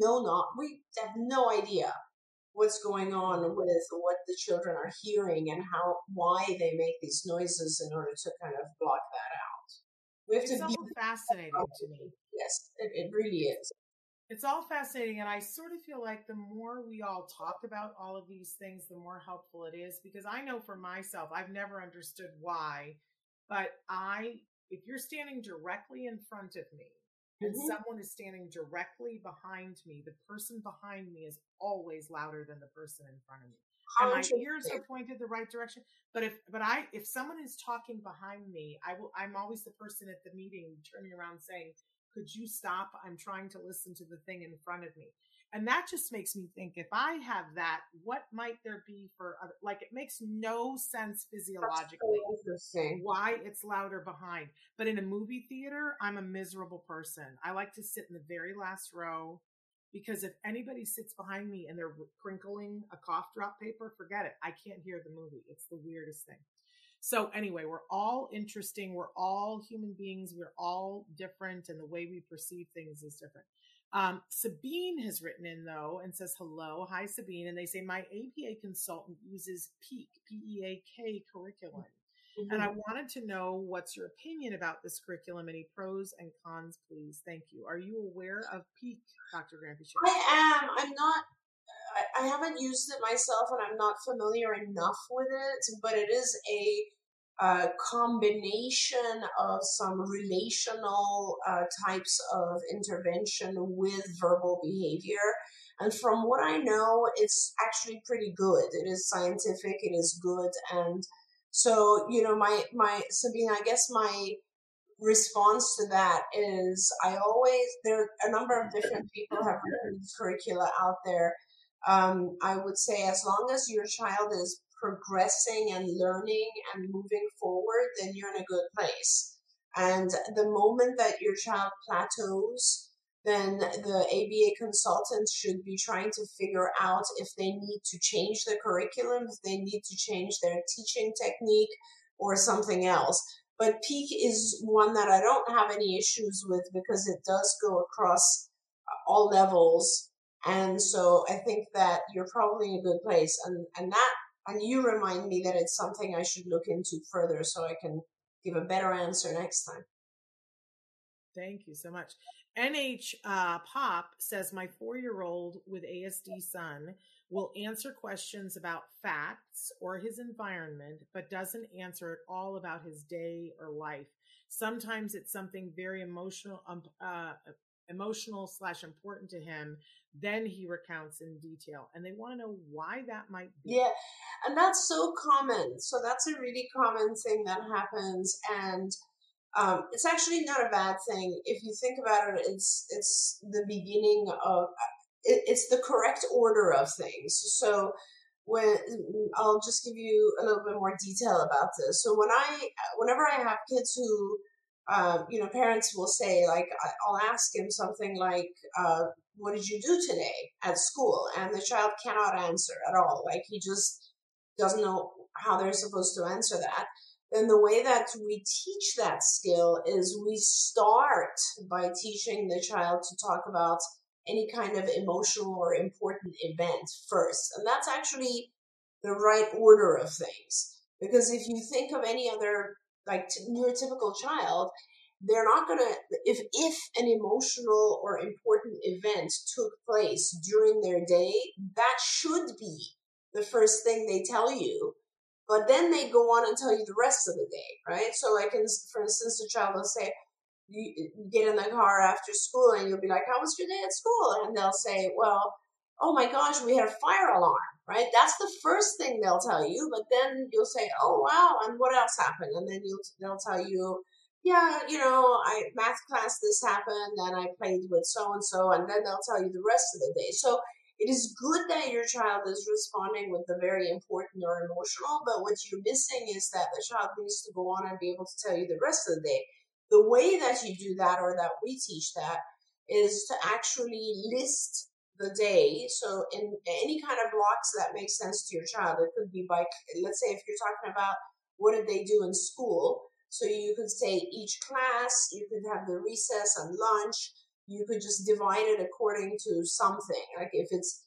[SPEAKER 6] no idea what's going on with what the children are hearing and why they make these noises in order to kind of block that out. We have
[SPEAKER 5] it's
[SPEAKER 6] to
[SPEAKER 5] all fascinating to me.
[SPEAKER 6] Yes, it really is.
[SPEAKER 5] It's all fascinating, and I sort of feel like the more we all talk about all of these things, the more helpful it is, because I know for myself, I've never understood why, but if you're standing directly in front of me, and someone is standing directly behind me, the person behind me is always louder than the person in front of me. And my ears are pointed the right direction. But if someone is talking behind me, I'm always the person at the meeting turning around saying, could you stop? I'm trying to listen to the thing in front of me. And that just makes me think, if I have that, what might there be for other, like, it makes no sense physiologically why it's louder behind. But in a movie theater, I'm a miserable person. I like to sit in the very last row, because if anybody sits behind me and they're crinkling a cough drop paper, forget it. I can't hear the movie. It's the weirdest thing. So anyway, we're all interesting. We're all human beings. We're all different, and the way we perceive things is different. Sabine has written in, though, and says, hello. Hi, Sabine. And they say, my ABA consultant uses PEAK, P-E-A-K curriculum. Mm-hmm. And I wanted to know what's your opinion about this curriculum. Any pros and cons, please? Thank you. Are you aware of PEAK, Dr. Granpeesheh?
[SPEAKER 6] I am. I'm not. I haven't used it myself, and I'm not familiar enough with it, but it is a combination of some relational types of intervention with verbal behavior. And from what I know, it's actually pretty good. It is scientific, it is good. And so, you know, my Sabine, I guess my response to that is there are a number of different people have written curricula out there. I would say, as long as your child is progressing and learning and moving forward, then you're in a good place. And the moment that your child plateaus, then the ABA consultants should be trying to figure out if they need to change the curriculum, if they need to change their teaching technique or something else. But PEAK is one that I don't have any issues with, because it does go across all levels. And so I think that you're probably in a good place. And you remind me that it's something I should look into further so I can give a better answer next time.
[SPEAKER 5] Thank you so much. NH Pop says, my 4-year-old with ASD son will answer questions about facts or his environment, but doesn't answer at all about his day or life. Sometimes it's something very emotional / important to him. Then he recounts in detail, and they want to know why that might be.
[SPEAKER 6] Yeah, and that's so common. So that's a really common thing that happens, and it's actually not a bad thing. If you think about it, it's the beginning of, it's the correct order of things. So I'll just give you a little bit more detail about this. So whenever I have kids who, parents will say, like, I'll ask him something like, what did you do today at school? And the child cannot answer at all. Like, he just doesn't know how they're supposed to answer that. Then the way that we teach that skill is we start by teaching the child to talk about any kind of emotional or important event first. And that's actually the right order of things. Because if you think of any other, like, neurotypical child, they're not going to, if an emotional or important event took place during their day, that should be the first thing they tell you. But then they go on and tell you the rest of the day, right? So like, for instance, the child will say, you get in the car after school and you'll be like, how was your day at school? And they'll say, well, oh my gosh, we had a fire alarm, right? That's the first thing they'll tell you. But then you'll say, oh, wow, and what else happened? And then they'll tell you, yeah, math class, this happened, and I played with so-and-so, and then they'll tell you the rest of the day. So it is good that your child is responding with the very important or emotional, but what you're missing is that the child needs to go on and be able to tell you the rest of the day. The way that you do that, or that we teach that, is to actually list the day. So in any kind of blocks that make sense to your child, it could be by, let's say if you're talking about what did they do in school, so you could say each class, you could have the recess and lunch, you could just divide it according to something. Like if it's,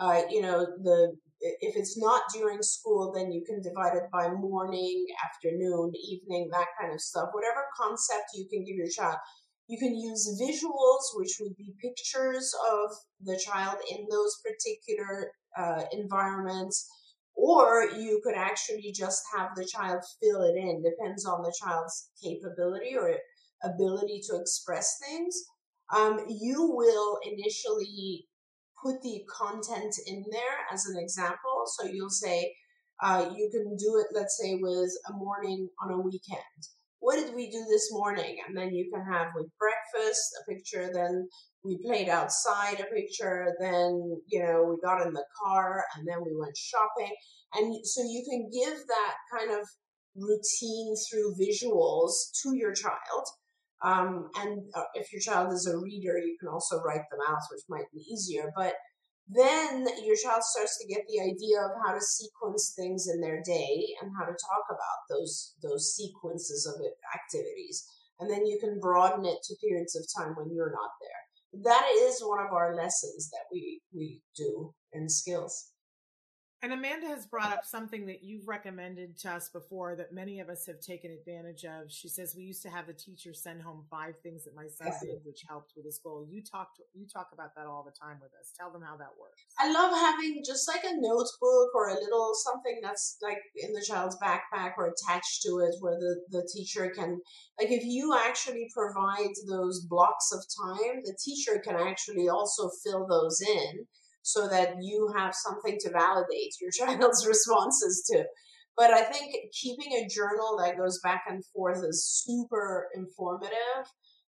[SPEAKER 6] if it's not during school, then you can divide it by morning, afternoon, evening, that kind of stuff. Whatever concept you can give your child. You can use visuals, which would be pictures of the child in those particular environments, or you could actually just have the child fill it in. Depends on the child's capability or ability to express things. You will initially put the content in there as an example. So you'll say, you can do it, let's say, with a morning on a weekend. What did we do this morning? And then you can have with breakfast a picture, then we played outside a picture, then, we got in the car and then we went shopping. And so you can give that kind of routine through visuals to your child. And if your child is a reader, you can also write them out, which might be easier. But then your child starts to get the idea of how to sequence things in their day and how to talk about those sequences of activities. And then you can broaden it to periods of time when you're not there. That is one of our lessons that we do in skills.
[SPEAKER 5] And Amanda has brought up something that you've recommended to us before that many of us have taken advantage of. She says, we used to have the teacher send home 5 things that my son did, which helped with his goal. You talk about that all the time with us. Tell them how that works.
[SPEAKER 6] I love having just like a notebook or a little something that's like in the child's backpack or attached to it, where the teacher can, like, if you actually provide those blocks of time, the teacher can actually also fill those in, so that you have something to validate your child's responses to. But I think keeping a journal that goes back and forth is super informative.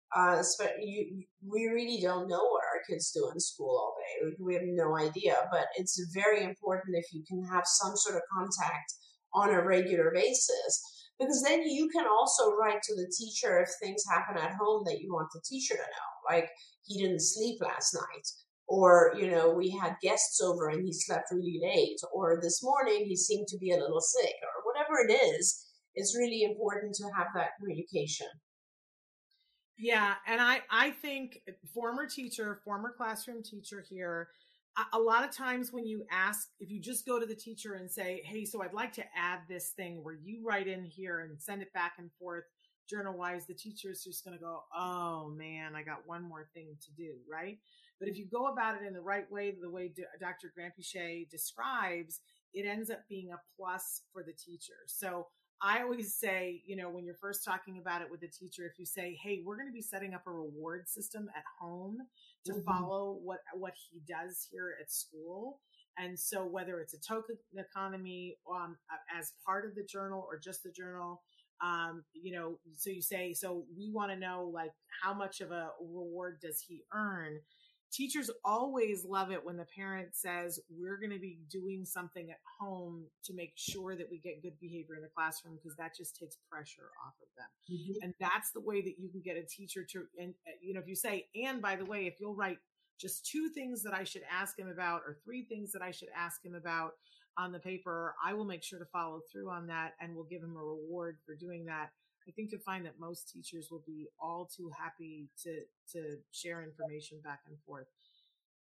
[SPEAKER 6] We really don't know what our kids do in school all day. We have no idea, but it's very important if you can have some sort of contact on a regular basis, because then you can also write to the teacher if things happen at home that you want the teacher to know, like he didn't sleep last night, or, we had guests over and he slept really late, or this morning he seemed to be a little sick, or whatever it is. It's really important to have that communication.
[SPEAKER 5] Yeah. And I think former classroom teacher here, a lot of times when you ask, if you just go to the teacher and say, hey, so I'd like to add this thing where you write in here and send it back and forth journal wise, the teacher is just going to go, oh man, I got one more thing to do. Right. But if you go about it in the right way, the way Dr. Granpeesheh describes, it ends up being a plus for the teacher. So I always say, when you're first talking about it with the teacher, if you say, hey, we're going to be setting up a reward system at home to follow what he does here at school. And so whether it's a token economy as part of the journal or just the journal, so you say, so we want to know, like, how much of a reward does he earn? Teachers always love it when the parent says, we're going to be doing something at home to make sure that we get good behavior in the classroom, because that just takes pressure off of them. Mm-hmm. And that's the way that you can get a teacher to, and if you say, and by the way, if you'll write just 2 things that I should ask him about, or 3 things that I should ask him about on the paper, I will make sure to follow through on that, and we'll give him a reward for doing that. I think you'll find that most teachers will be all too happy to share information back and forth.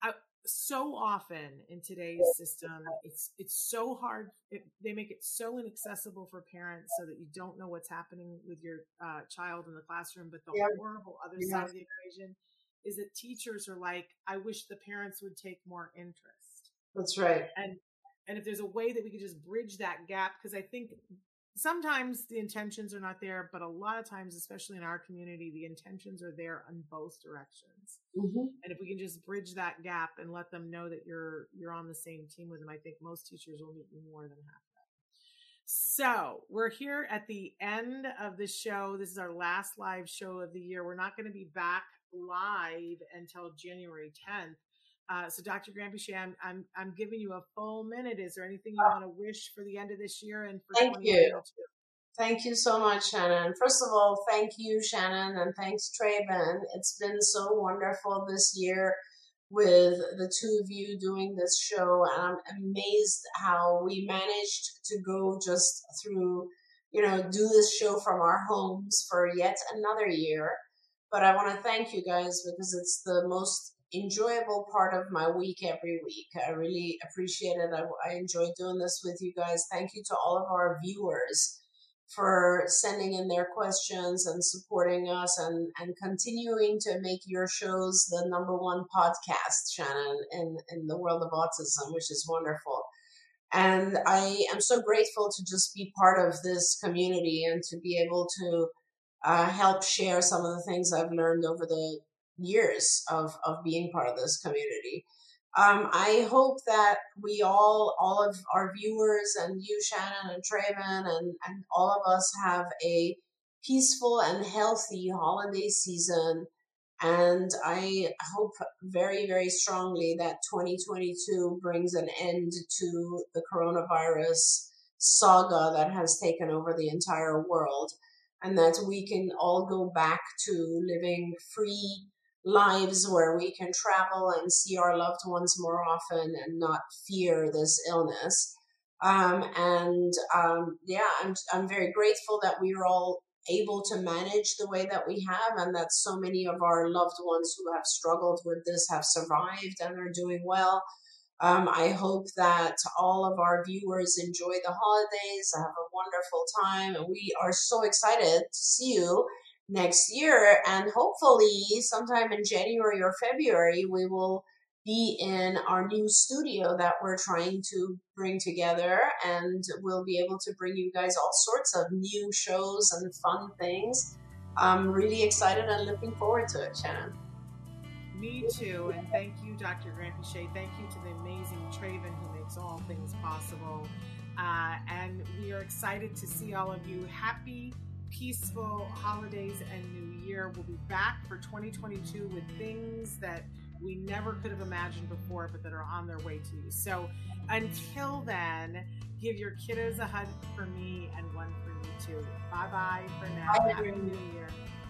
[SPEAKER 5] so often in today's system, it's so hard. They make it so inaccessible for parents so that you don't know what's happening with your child in the classroom. But the horrible other side of the equation is that teachers are like, I wish the parents would take more interest.
[SPEAKER 6] That's right.
[SPEAKER 5] And if there's a way that we could just bridge that gap, because I think sometimes the intentions are not there, but a lot of times, especially in our community, the intentions are there on both directions. Mm-hmm. And if we can just bridge that gap and let them know that you're on the same team with them, I think most teachers will meet you more than halfway. So we're here at the end of the show. This is our last live show of the year. We're not going to be back live until January 10th. So Dr. Granpeesheh, I'm giving you a full minute. Is there anything you want to wish for the end of this year and for 2022?
[SPEAKER 6] Thank you so much, Shannon. First of all, thank you, Shannon, and thanks, Traven. It's been so wonderful this year with the two of you doing this show. And I'm amazed how we managed to go just through, do this show from our homes for yet another year. But I want to thank you guys because it's the most enjoyable part of my week every week. I really appreciate it. I enjoy doing this with you guys. Thank you to all of our viewers for sending in their questions and supporting us and continuing to make your shows the number one podcast, Shannon, in the world of autism, which is wonderful. And I am so grateful to just be part of this community and to be able to help share some of the things I've learned over the years of being part of this community. I hope that we all of our viewers and you, Shannon and Traven, and all of us have a peaceful and healthy holiday season. And I hope very, very strongly that 2022 brings an end to the coronavirus saga that has taken over the entire world, and that we can all go back to living free lives where we can travel and see our loved ones more often and not fear this illness. I'm very grateful that we are all able to manage the way that we have, and that so many of our loved ones who have struggled with this have survived and are doing well. I hope that all of our viewers enjoy the holidays, have a wonderful time, and we are so excited to see you next year. And hopefully sometime in January or February, we will be in our new studio that we're trying to bring together, and we'll be able to bring you guys all sorts of new shows and fun things. I'm really excited and looking forward to it, Shannon.
[SPEAKER 5] Me too. And thank you, Dr. Granpeesheh. Thank you to the amazing Traven who makes all things possible. And we are excited to see all of you. Happy, peaceful holidays and New Year. We'll be back for 2022 with things that we never could have imagined before, but that are on their way to you. So until then, give your kiddos a hug for me and one for you too. Bye-bye for now.
[SPEAKER 6] Bye.
[SPEAKER 5] Happy New Year.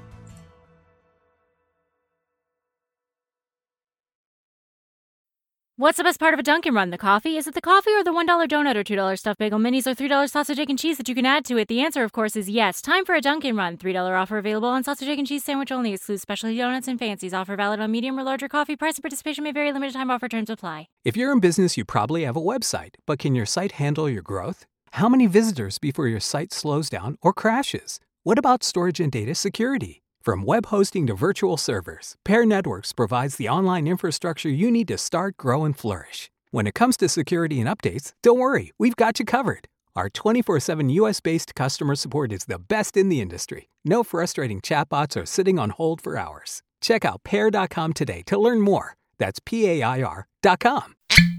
[SPEAKER 7] What's the best part of a Dunkin' Run? The coffee? Is it the coffee or the $1 donut or $2 stuffed bagel minis or $3 sausage, egg, and cheese that you can add to it? The answer, of course, is yes. Time for a Dunkin' Run. $3 offer available on sausage, egg, and cheese sandwich only. Excludes specialty donuts and fancies. Offer valid on medium or larger coffee. Price and participation may vary. Limited time offer. Terms apply.
[SPEAKER 8] If you're in business, you probably have a website. But can your site handle your growth? How many visitors before your site slows down or crashes? What about storage and data security? From web hosting to virtual servers, Pair Networks provides the online infrastructure you need to start, grow, and flourish. When it comes to security and updates, don't worry, we've got you covered. Our 24/7 US-based customer support is the best in the industry. No frustrating chatbots or sitting on hold for hours. Check out Pair.com today to learn more. That's PAIR.com.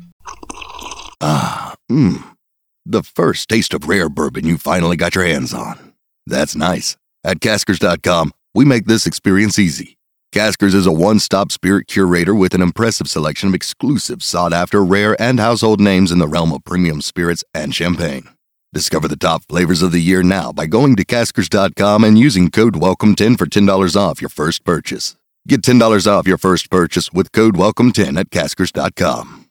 [SPEAKER 3] The first taste of rare bourbon you finally got your hands on. That's nice. At Caskers.com, we make this experience easy. Caskers is a one-stop spirit curator with an impressive selection of exclusive, sought-after, rare, and household names in the realm of premium spirits and champagne. Discover the top flavors of the year now by going to Caskers.com and using code WELCOME10 for $10 off your first purchase. Get $10 off your first purchase with code WELCOME10 at Caskers.com.